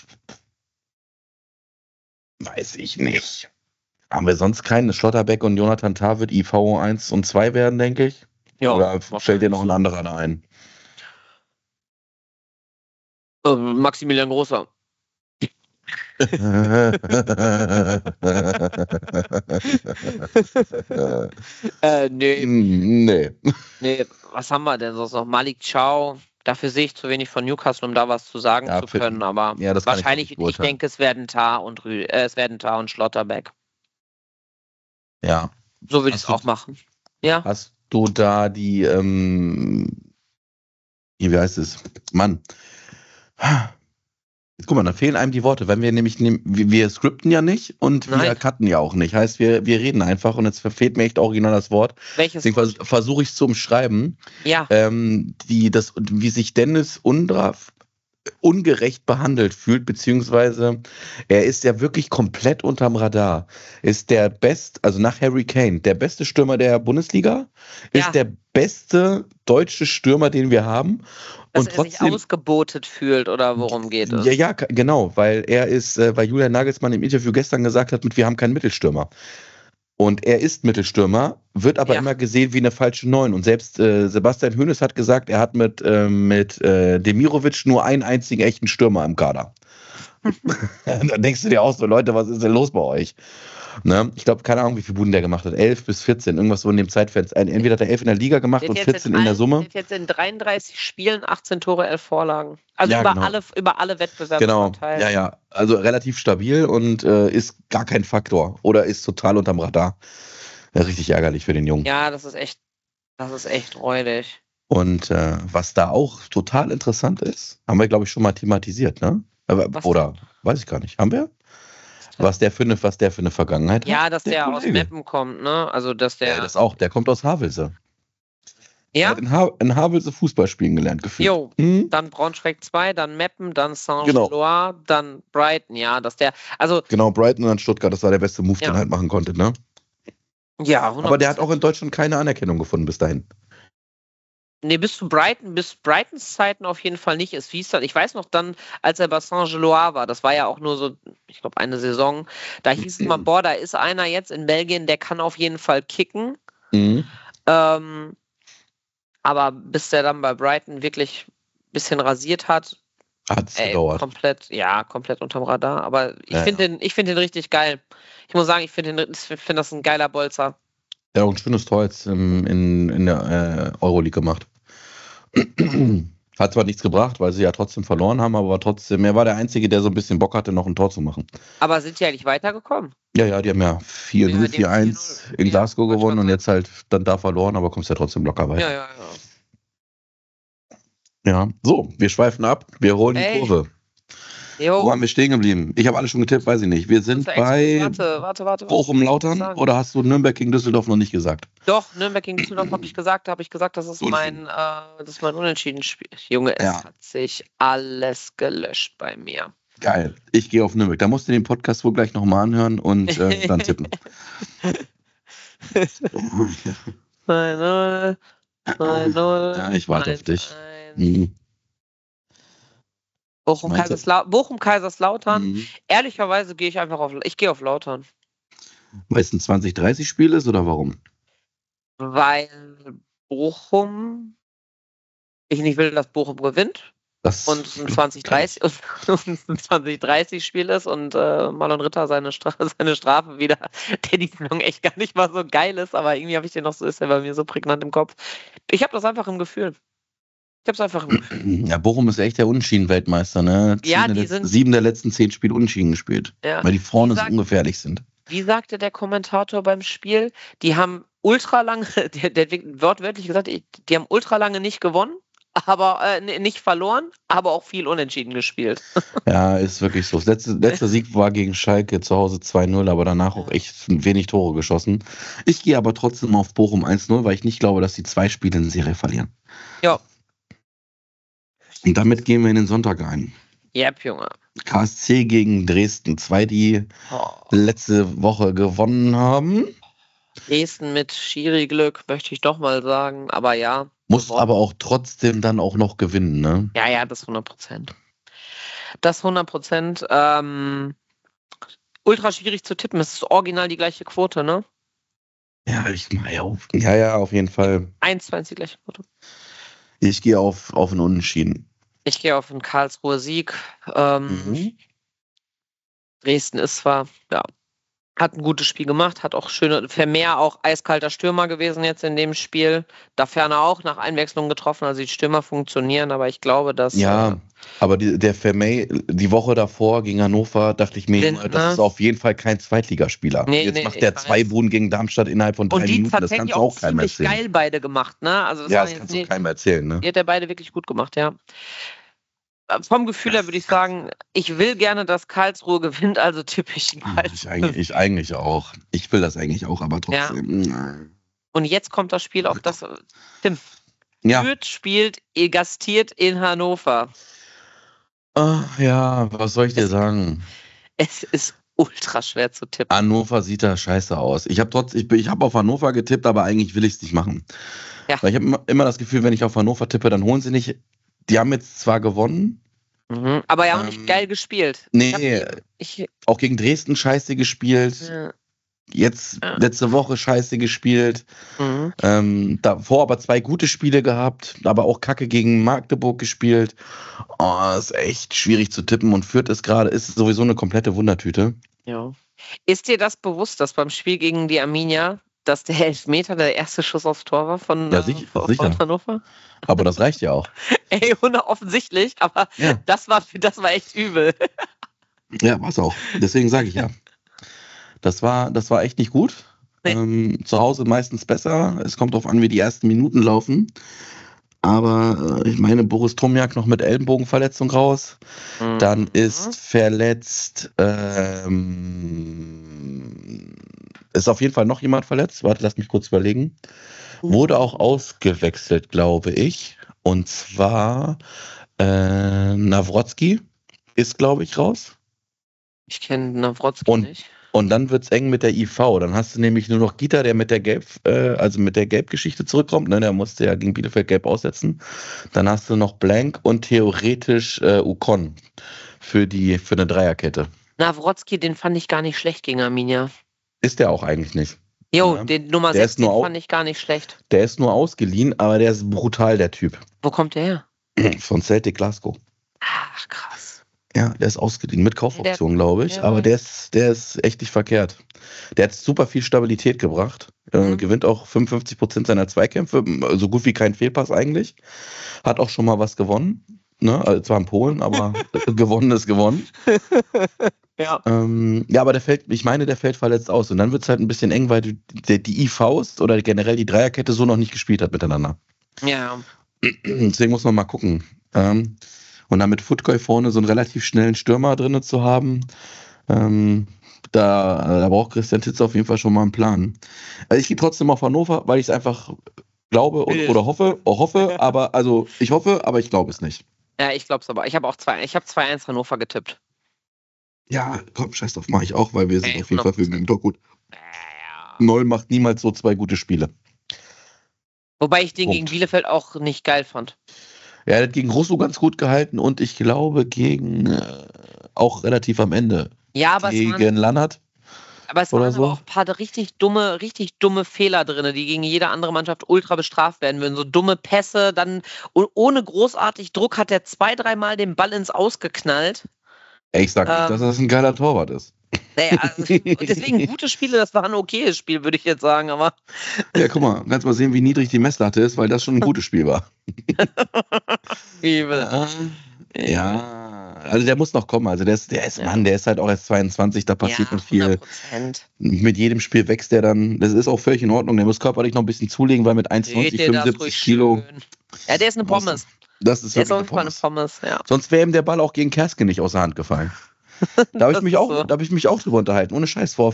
Speaker 4: Weiß ich nicht. Haben wir sonst keinen? Schlotterbeck und Jonathan Tah wird IV 1 und 2 werden, denke ich. Ja. Oder fällt dir noch ein anderer da ein?
Speaker 3: Maximilian Großer. Nee, was haben wir denn sonst noch? Malik Chow. Dafür sehe ich zu wenig von Newcastle, um da was zu sagen zu können. Aber wahrscheinlich, ich denke, es werden Tah und Schlotterbeck.
Speaker 4: Ja.
Speaker 3: So würde ich es auch machen. Ja.
Speaker 4: Hast du da die, wie heißt es? Mann. Jetzt, guck mal, da fehlen einem die Worte, wenn wir nämlich, wir skripten ja nicht und wir cutten ja auch nicht. Heißt, wir reden einfach und jetzt fehlt mir echt original das Wort.
Speaker 3: Welches?
Speaker 4: Deswegen versuche ich es zu umschreiben.
Speaker 3: Ja.
Speaker 4: Wie sich Dennis ungerecht behandelt fühlt, beziehungsweise er ist ja wirklich komplett unterm Radar. Ist also nach Harry Kane, der beste Stürmer der Bundesliga, ist der beste deutsche Stürmer, den wir haben.
Speaker 3: Dass er sich ausgebotet fühlt, oder worum geht es?
Speaker 4: Ja, genau, weil weil Julian Nagelsmann im Interview gestern gesagt hat, wir haben keinen Mittelstürmer. Und er ist Mittelstürmer, wird aber immer gesehen wie eine falsche 9. Und selbst Sebastian Hoeneß hat gesagt, er hat mit Demirovic nur einen einzigen echten Stürmer im Kader. Da denkst du dir auch so, Leute, was ist denn los bei euch? Ne? Ich glaube, keine Ahnung, wie viele Buden der gemacht hat. 11 bis 14, irgendwas so in dem Zeitfenster. Entweder hat er 11 in der Liga gemacht und 14 in der Summe.
Speaker 3: Der hat jetzt in 33 Spielen 18 Tore, 11 Vorlagen. Also über alle Wettbewerbe
Speaker 4: verteilt. Genau, ja. Also relativ stabil und ist gar kein Faktor. Oder ist total unterm Radar. Ja, richtig ärgerlich für den Jungen.
Speaker 3: Ja, das ist echt räudig.
Speaker 4: Und was da auch total interessant ist, haben wir, glaube ich, schon mal thematisiert, ne? Weiß ich gar nicht. Haben wir? Was der für eine Vergangenheit hat.
Speaker 3: Ja, dass der aus Meppen kommt, ne? Also, dass der.
Speaker 4: Ja, das auch. Der kommt aus Havelse.
Speaker 3: Ja?
Speaker 4: Er hat in Havelse Fußball spielen gelernt, gefühlt.
Speaker 3: Jo, dann Braunschweig 2, dann Meppen, dann Saint-Gilloise, dann Brighton, ja, dass der, also.
Speaker 4: Genau, Brighton und dann Stuttgart, das war der beste Move, den er halt machen konnte, ne?
Speaker 3: Ja, 100%.
Speaker 4: Aber der hat auch in Deutschland keine Anerkennung gefunden bis dahin.
Speaker 3: Nee, bis Brightons Zeiten auf jeden Fall nicht. Es hieß dann, ich weiß noch dann, als er bei Saint-Gilloise war, das war ja auch nur so, ich glaube, eine Saison, da hieß es mal, da ist einer jetzt in Belgien, der kann auf jeden Fall kicken. Aber bis der dann bei Brighton wirklich ein bisschen rasiert hat,
Speaker 4: hat es gedauert.
Speaker 3: Komplett unterm Radar. Aber ich finde den richtig geil. Ich muss sagen, ich finde das ein geiler Bolzer.
Speaker 4: Ja, und ein schönes Tor jetzt in der Euroleague gemacht. Hat zwar nichts gebracht, weil sie ja trotzdem verloren haben, aber trotzdem, er war der Einzige, der so ein bisschen Bock hatte, noch ein Tor zu machen.
Speaker 3: Aber sind die eigentlich weitergekommen?
Speaker 4: Ja, die haben ja 4-0, 4-1 in Glasgow gewonnen und jetzt halt dann da verloren, aber kommst ja trotzdem locker weiter.
Speaker 3: Ja.
Speaker 4: Ja, so, wir schweifen ab, wir holen die Kurve. Wo haben wir stehen geblieben? Ich habe alles schon getippt, weiß ich nicht. Wir sind bei
Speaker 3: Warte.
Speaker 4: Bochum-Lautern oder hast du Nürnberg gegen Düsseldorf noch nicht gesagt?
Speaker 3: Doch, Nürnberg gegen Düsseldorf habe ich gesagt, das ist mein Unentschieden-Spiel. Junge, es hat sich alles gelöscht bei mir.
Speaker 4: Geil, ich gehe auf Nürnberg. Da musst du den Podcast wohl gleich nochmal anhören und dann tippen.
Speaker 3: 2-0.
Speaker 4: Ja, ich warte auf dich.
Speaker 3: Bochum-Kaiserslautern. Ehrlicherweise gehe ich einfach auf Lautern.
Speaker 4: Weil es ein 20-30 Spiel ist oder warum?
Speaker 3: Weil Bochum, ich nicht will, dass Bochum gewinnt. Und es ein 2030-Spiel ist und Marlon Ritter seine Strafe wieder, der die Saison echt gar nicht mal so geil ist, aber irgendwie habe ich den noch so, ist der bei mir so prägnant im Kopf. Ich habe das einfach im Gefühl.
Speaker 4: Ja, Bochum ist echt der Unentschieden-Weltmeister, ne?
Speaker 3: Ja, die sind
Speaker 4: 7 der letzten 10 Spiele Unentschieden gespielt, weil die vorne so ungefährlich sind.
Speaker 3: Wie sagte der Kommentator beim Spiel, die haben ultra lange, der wortwörtlich gesagt, die haben ultra lange nicht gewonnen, aber nicht verloren, aber auch viel unentschieden gespielt.
Speaker 4: Ja, ist wirklich so. Das letzte Sieg war gegen Schalke zu Hause 2-0, aber danach auch echt wenig Tore geschossen. Ich gehe aber trotzdem auf Bochum 1-0, weil ich nicht glaube, dass die 2 Spiele in Serie verlieren.
Speaker 3: Ja.
Speaker 4: Und damit gehen wir in den Sonntag ein.
Speaker 3: Yep, Junge.
Speaker 4: KSC gegen Dresden. 2, die letzte Woche gewonnen haben.
Speaker 3: Dresden mit Schiri-Glück, möchte ich doch mal sagen. Aber ja.
Speaker 4: Muss aber auch trotzdem dann auch noch gewinnen, ne?
Speaker 3: Ja, das 100%. Das 100%. Ultra schwierig zu tippen. Es ist original die gleiche Quote, ne?
Speaker 4: Ja, auf jeden Fall.
Speaker 3: 1-2 ist die gleiche Quote.
Speaker 4: Ich gehe auf einen Unentschieden.
Speaker 3: Ich gehe auf einen Karlsruher Sieg. Dresden ist zwar, hat ein gutes Spiel gemacht, hat auch Vermeer auch eiskalter Stürmer gewesen jetzt in dem Spiel. Da Ferner auch nach Einwechslung getroffen, also die Stürmer funktionieren, aber ich glaube, dass...
Speaker 4: Ja, aber der Vermeer, die Woche davor gegen Hannover, dachte ich mir, das ist auf jeden Fall kein Zweitligaspieler. Jetzt macht der 2 Buden gegen Darmstadt innerhalb von 3 Minuten, das kannst du auch keinem erzählen.
Speaker 3: Und die geil beide gemacht, ne? Also
Speaker 4: das kannst du keinem erzählen, ne?
Speaker 3: Die hat er beide wirklich gut gemacht, ja. Vom Gefühl her würde ich sagen, ich will gerne, dass Karlsruhe gewinnt, also typisch Karlsruhe.
Speaker 4: Ich eigentlich auch. Ich will das eigentlich auch, aber trotzdem. Ja.
Speaker 3: Und jetzt kommt das Spiel auf das... Tim, Fürth gastiert in Hannover.
Speaker 4: Ja, was soll ich dir sagen?
Speaker 3: Es ist ultra schwer zu tippen.
Speaker 4: Hannover sieht da scheiße aus. Ich habe auf Hannover getippt, aber eigentlich will ich es nicht machen. Ja. Weil ich habe immer das Gefühl, wenn ich auf Hannover tippe, dann holen sie nicht... Die haben jetzt zwar gewonnen.
Speaker 3: Aber ja auch nicht geil gespielt.
Speaker 4: Nee, auch gegen Dresden scheiße gespielt. Ja. Jetzt letzte Woche scheiße gespielt. Davor aber 2 gute Spiele gehabt, aber auch Kacke gegen Magdeburg gespielt. Ist echt schwierig zu tippen und Fürth ist sowieso eine komplette Wundertüte.
Speaker 3: Ja. Ist dir das bewusst, dass beim Spiel gegen die Arminia, dass der Elfmeter der erste Schuss aufs Tor war von Hannover?
Speaker 4: Aber das reicht ja auch.
Speaker 3: Ey, offensichtlich, aber das war echt übel.
Speaker 4: Ja, war's auch. Deswegen sage ich ja. Das war echt nicht gut. Nee. Zu Hause meistens besser. Es kommt darauf an, wie die ersten Minuten laufen. Aber ich meine, Boris Tomjak noch mit Ellenbogenverletzung raus. Dann ist verletzt... ist auf jeden Fall noch jemand verletzt. Warte, lass mich kurz überlegen. Wurde auch ausgewechselt, glaube ich. Und zwar Nawrocki ist, glaube ich, raus.
Speaker 3: Ich kenne Nawrocki nicht.
Speaker 4: Und dann wird es eng mit der IV. Dann hast du nämlich nur noch Gita, der mit der Gelbgeschichte zurückkommt. Ne? Der musste ja gegen Bielefeld gelb aussetzen. Dann hast du noch Blank und theoretisch Ukon für eine Dreierkette.
Speaker 3: Nawrocki, den fand ich gar nicht schlecht gegen Arminia.
Speaker 4: Ist der auch eigentlich nicht.
Speaker 3: Jo, den Nummer 16 fand ich gar nicht schlecht.
Speaker 4: Der ist nur ausgeliehen, aber der ist brutal, der Typ.
Speaker 3: Wo kommt der her?
Speaker 4: Von Celtic Glasgow.
Speaker 3: Ach, krass.
Speaker 4: Ja, der ist ausgeliehen, mit Kaufoption, glaube ich. Aber der ist echt nicht verkehrt. Der hat super viel Stabilität gebracht. Gewinnt auch 55% seiner Zweikämpfe. So gut wie kein Fehlpass eigentlich. Hat auch schon mal was gewonnen. Ne? Also zwar in Polen, aber gewonnen ist gewonnen. Ja. Aber der fällt verletzt aus. Und dann wird es halt ein bisschen eng, weil die IVs oder generell die Dreierkette so noch nicht gespielt hat miteinander.
Speaker 3: Ja.
Speaker 4: Deswegen muss man mal gucken. Und dann mit Futkoy vorne so einen relativ schnellen Stürmer drin zu haben, da braucht Christian Titz auf jeden Fall schon mal einen Plan. Also ich gehe trotzdem auf Hannover, weil ich es einfach glaube oder hoffe, aber ich glaube es nicht.
Speaker 3: Ja, ich glaube es aber. Ich habe 2-1 Hannover getippt.
Speaker 4: Ja, komm, scheiß drauf, mache ich auch, weil wir sind auf jeden Fall für den doch gut. Noll macht niemals so 2 gute Spiele.
Speaker 3: Wobei ich den gegen Bielefeld auch nicht geil fand.
Speaker 4: Ja, er hat gegen Russo ganz gut gehalten und ich glaube gegen auch relativ am Ende.
Speaker 3: Ja, aber
Speaker 4: gegen Lannert.
Speaker 3: Aber es waren aber auch ein paar richtig dumme Fehler drin, die gegen jede andere Mannschaft ultra bestraft werden würden. So dumme Pässe, dann ohne großartig Druck hat er 2-3 Mal den Ball ins Ausgeknallt.
Speaker 4: Ich sag nicht, dass das ein geiler Torwart ist.
Speaker 3: Naja, also deswegen gute Spiele, das war ein okayes Spiel, würde ich jetzt sagen, aber.
Speaker 4: Ja, guck mal, kannst mal sehen, wie niedrig die Messlatte ist, weil das schon ein gutes Spiel war. Ja, also der muss noch kommen. Also der ist halt auch erst 22, da passiert noch viel. 100%. Mit jedem Spiel wächst der dann. Das ist auch völlig in Ordnung. Der muss körperlich noch ein bisschen zulegen, weil mit 1,90, 75 Kilo.
Speaker 3: Ja, der ist eine Pommes.
Speaker 4: Das ist wirklich
Speaker 3: eine Pommes. Ja.
Speaker 4: Sonst wäre ihm der Ball auch gegen Kerske nicht aus der Hand gefallen. Da habe ich mich auch drüber unterhalten. Ohne Scheiß, vor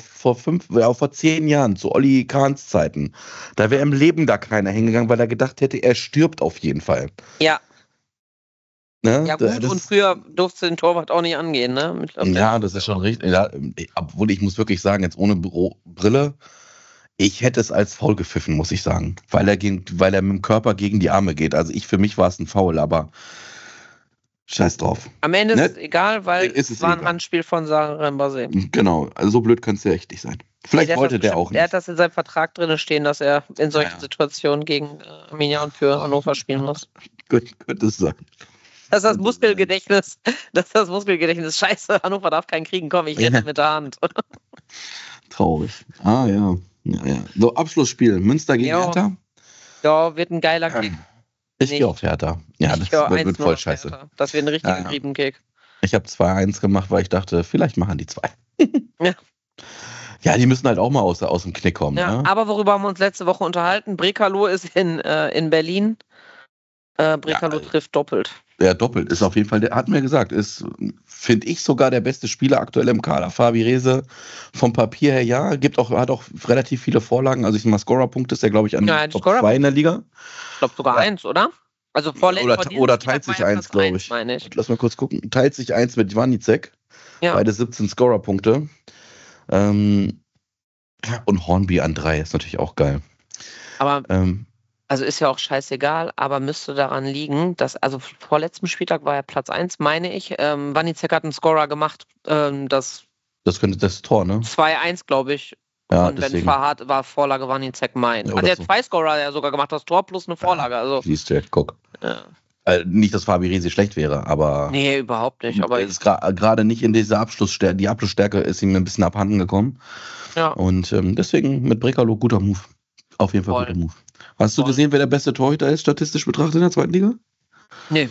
Speaker 4: 10 Jahren, zu Olli Kahns Zeiten. Da wäre im Leben da keiner hingegangen, weil er gedacht hätte, er stirbt auf jeden Fall.
Speaker 3: Ja.
Speaker 4: Ne?
Speaker 3: Ja gut, und früher durfte den Torwart auch nicht angehen, ne?
Speaker 4: Ja, das ist schon richtig. Ja, obwohl ich muss wirklich sagen, jetzt ohne Brille, ich hätte es als Foul gepfiffen, muss ich sagen. Weil er mit dem Körper gegen die Arme geht. Also für mich war es ein Foul, aber scheiß drauf.
Speaker 3: Am Ende ist es egal, weil es war ein Handspiel von Sarah Mbase.
Speaker 4: Genau, also so blöd könnte es ja echt nicht sein. Vielleicht wollte der auch nicht.
Speaker 3: Er hat das in seinem Vertrag drin stehen, dass er in solchen Situationen gegen Arminia und für Hannover spielen muss.
Speaker 4: Könnte es sein.
Speaker 3: Das ist das Muskelgedächtnis. Scheiße, Hannover darf keinen kriegen. Komm, ich rette mit der Hand.
Speaker 4: Traurig. Ah, ja. So, Abschlussspiel. Münster gegen Hertha?
Speaker 3: Ja, wird ein geiler Kick.
Speaker 4: Ich gehe auf Hertha. Ja, das wird voll scheiße.
Speaker 3: Hertha. Das wird ein richtiger Griebenkick.
Speaker 4: Ich habe 2-1 gemacht, weil ich dachte, vielleicht machen die 2.
Speaker 3: Ja.
Speaker 4: Ja, die müssen halt auch mal aus dem Knick kommen.
Speaker 3: Ja,
Speaker 4: ne?
Speaker 3: Aber worüber haben wir uns letzte Woche unterhalten? Brekalo ist in Berlin. Brekalo trifft doppelt.
Speaker 4: Ja, doppelt. Ist auf jeden Fall, der hat mir gesagt, ist, finde ich, sogar der beste Spieler aktuell im Kader. Fabi Rehse vom Papier her, ja, hat auch relativ viele Vorlagen. Also ich sag mal, Scorerpunkte ist er, glaube ich, an Top 2 in der Liga.
Speaker 3: Ich glaube sogar 1, oder? Also
Speaker 4: oder teilt sich 1, glaube ich. Lass mal kurz gucken. Teilt sich 1 mit Wanicek. Ja. Beide 17 Scorerpunkte. Und Hornby an 3 ist natürlich auch geil.
Speaker 3: Aber also ist ja auch scheißegal, aber müsste daran liegen, dass, also vor letztem Spieltag war ja Platz 1, meine ich. Wanicek hat einen Scorer gemacht, das
Speaker 4: könnte das Tor, ne?
Speaker 3: 2-1, glaube ich.
Speaker 4: Ja,
Speaker 3: und wenn Verhardt war Vorlage Wanicek mein. Ja, also er hat 2 Scorer ja sogar gemacht, das Tor plus eine Vorlage. Also.
Speaker 4: Siehst du, guck. Ja. Nicht, dass Fabi Rehse schlecht wäre, aber.
Speaker 3: Nee, überhaupt nicht. Aber
Speaker 4: ist gerade nicht in dieser Abschlussstärke. Die Abschlussstärke ist ihm ein bisschen abhanden gekommen. Ja. Und deswegen mit Brekalo guter Move. Auf jeden Fall guter Move. Hast du gesehen, wer der beste Torhüter ist, statistisch betrachtet in der zweiten Liga?
Speaker 3: Nee.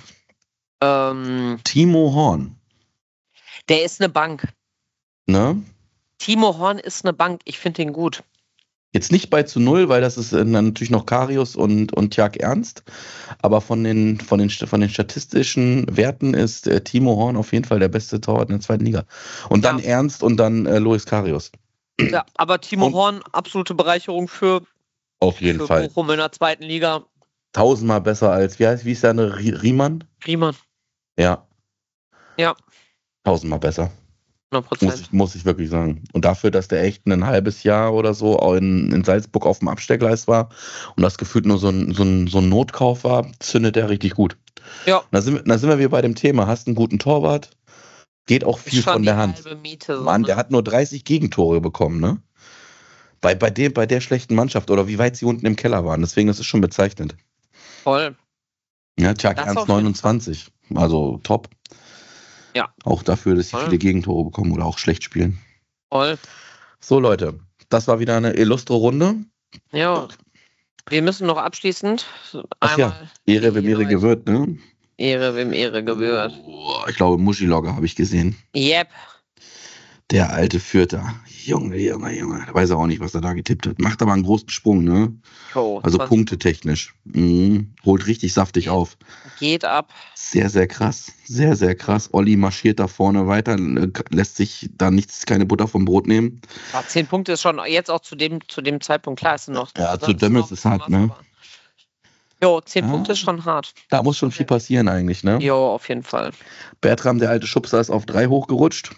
Speaker 4: Timo Horn.
Speaker 3: Der ist eine Bank.
Speaker 4: Ne?
Speaker 3: Timo Horn ist eine Bank. Ich finde ihn gut.
Speaker 4: Jetzt nicht bei 0, weil das ist natürlich noch Karius und Tjag Ernst. Aber von den statistischen Werten ist Timo Horn auf jeden Fall der beste Torwart in der zweiten Liga. Und dann Ernst und dann Lois Karius.
Speaker 3: Ja, aber Timo Horn, absolute Bereicherung für Bochum in der zweiten Liga.
Speaker 4: 1000-mal besser als, wie ist der andere, Riemann?
Speaker 3: Riemann.
Speaker 4: Ja.
Speaker 3: Ja.
Speaker 4: 1000-mal besser.
Speaker 3: 100%.
Speaker 4: Muss ich wirklich sagen. Und dafür, dass der echt ein halbes Jahr oder so in Salzburg auf dem Abstellgleis war und das gefühlt nur so ein Notkauf war, zündet der richtig gut.
Speaker 3: Ja.
Speaker 4: Da sind wir wieder bei dem Thema. Hast einen guten Torwart, geht auch viel von der Hand.
Speaker 3: Miete, so,
Speaker 4: Mann, der hat nur 30 Gegentore bekommen, ne? Bei der schlechten Mannschaft oder wie weit sie unten im Keller waren. Deswegen, das ist schon bezeichnend.
Speaker 3: Voll.
Speaker 4: Ja, Tjag Ernst 29. Also top.
Speaker 3: Ja.
Speaker 4: Auch dafür, dass sie viele Gegentore bekommen oder auch schlecht spielen.
Speaker 3: Voll.
Speaker 4: So, Leute. Das war wieder eine illustre Runde.
Speaker 3: Ja. Wir müssen noch abschließend
Speaker 4: Ehre wem Ehre gebührt, ne?
Speaker 3: Ehre wem Ehre gebührt.
Speaker 4: Ich glaube, Muschilogger habe ich gesehen.
Speaker 3: Yep.
Speaker 4: Der alte Fürther. Junge. Weiß er auch nicht, was er da getippt hat. Macht aber einen großen Sprung, ne? Also punktetechnisch. Holt richtig saftig auf.
Speaker 3: Geht ab.
Speaker 4: Sehr, sehr krass. Sehr, sehr krass. Olli marschiert da vorne weiter, lässt sich da keine Butter vom Brot nehmen.
Speaker 3: Ja, 10 Punkte ist schon jetzt auch zu dem Zeitpunkt klar. Ist noch.
Speaker 4: Ja, zu Dömmels ist hart, ne?
Speaker 3: Jo, 10 Punkte ist schon hart.
Speaker 4: Da muss schon viel passieren eigentlich, ne?
Speaker 3: Jo, auf jeden Fall.
Speaker 4: Bertram, der alte Schubser, ist auf 3 hochgerutscht.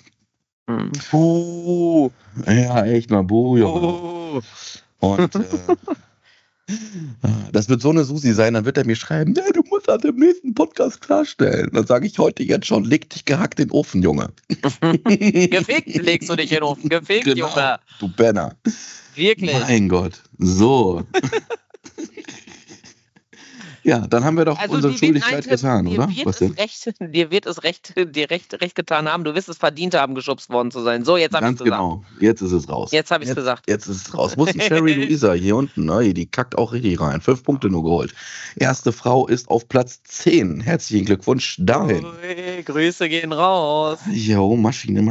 Speaker 3: Buh.
Speaker 4: Ja, echt mal Buh, Junge. Und Das wird so eine Susi sein, dann wird er mir schreiben, ja, du musst das im nächsten Podcast klarstellen. Dann sage ich heute jetzt schon, leg dich gehackt in den Ofen, Junge.
Speaker 3: Gefickt legst du dich in den Ofen. Gefickt, genau, Junge.
Speaker 4: Du Benner.
Speaker 3: Wirklich.
Speaker 4: Mein Gott. So. Ja, dann haben wir doch unsere Schuldigkeit getan, oder?
Speaker 3: Dir wird es recht getan haben. Du wirst es verdient haben, geschubst worden zu sein. So, jetzt habe ich es gesagt.
Speaker 4: Genau, jetzt ist es raus.
Speaker 3: Jetzt habe ich es gesagt.
Speaker 4: Jetzt ist es raus. Wo ist denn Sherry Louisa hier unten? Ne? Die kackt auch richtig rein. 5 Punkte nur geholt. Erste Frau ist auf Platz 10. Herzlichen Glückwunsch dahin.
Speaker 3: Ui, Grüße gehen raus.
Speaker 4: Jo, Maschine.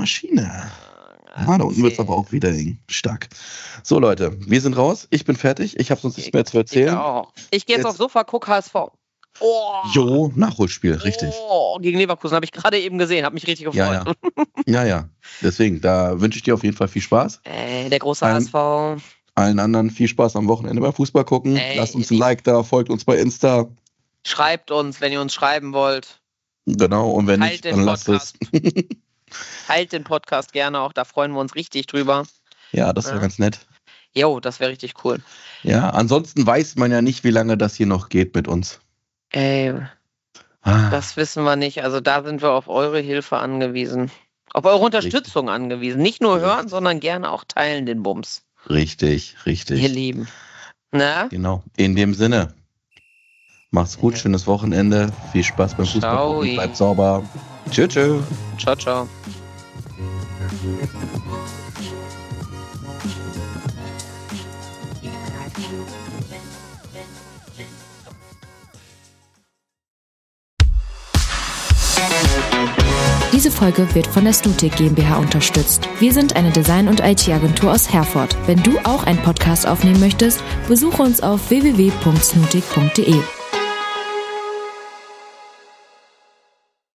Speaker 4: Da unten wird es aber auch wieder eng. Stark. So, Leute, wir sind raus. Ich bin fertig. Ich habe sonst nichts mehr zu erzählen.
Speaker 3: Ich gehe jetzt aufs Sofa, guck HSV.
Speaker 4: Oh. Jo, Nachholspiel, richtig.
Speaker 3: Gegen Leverkusen habe ich gerade eben gesehen. Habe mich richtig gefreut.
Speaker 4: Ja. Deswegen, da wünsche ich dir auf jeden Fall viel Spaß.
Speaker 3: Der große HSV.
Speaker 4: Allen anderen viel Spaß am Wochenende beim Fußball gucken. Lasst uns ein Like da, folgt uns bei Insta.
Speaker 3: Schreibt uns, wenn ihr uns schreiben wollt.
Speaker 4: Genau, und wenn nicht, dann lasst es.
Speaker 3: Teilt den Podcast gerne auch, da freuen wir uns richtig drüber.
Speaker 4: Ja, das wäre ganz nett.
Speaker 3: Jo, das wäre richtig cool.
Speaker 4: Ja, ansonsten weiß man ja nicht, wie lange das hier noch geht mit uns.
Speaker 3: Das wissen wir nicht. Also da sind wir auf eure Hilfe angewiesen. Auf eure Unterstützung angewiesen. Nicht nur hören, sondern gerne auch teilen den Bums.
Speaker 4: Richtig.
Speaker 3: Ihr Lieben. Na?
Speaker 4: Genau. In dem Sinne. Macht's gut, schönes Wochenende. Viel Spaß beim Fußball. Bleibt sauber. Tschüss.
Speaker 3: Ciao.
Speaker 1: Diese Folge wird von der Stutic GmbH unterstützt. Wir sind eine Design- und IT-Agentur aus Herford. Wenn du auch einen Podcast aufnehmen möchtest, besuche uns auf www.snutic.de.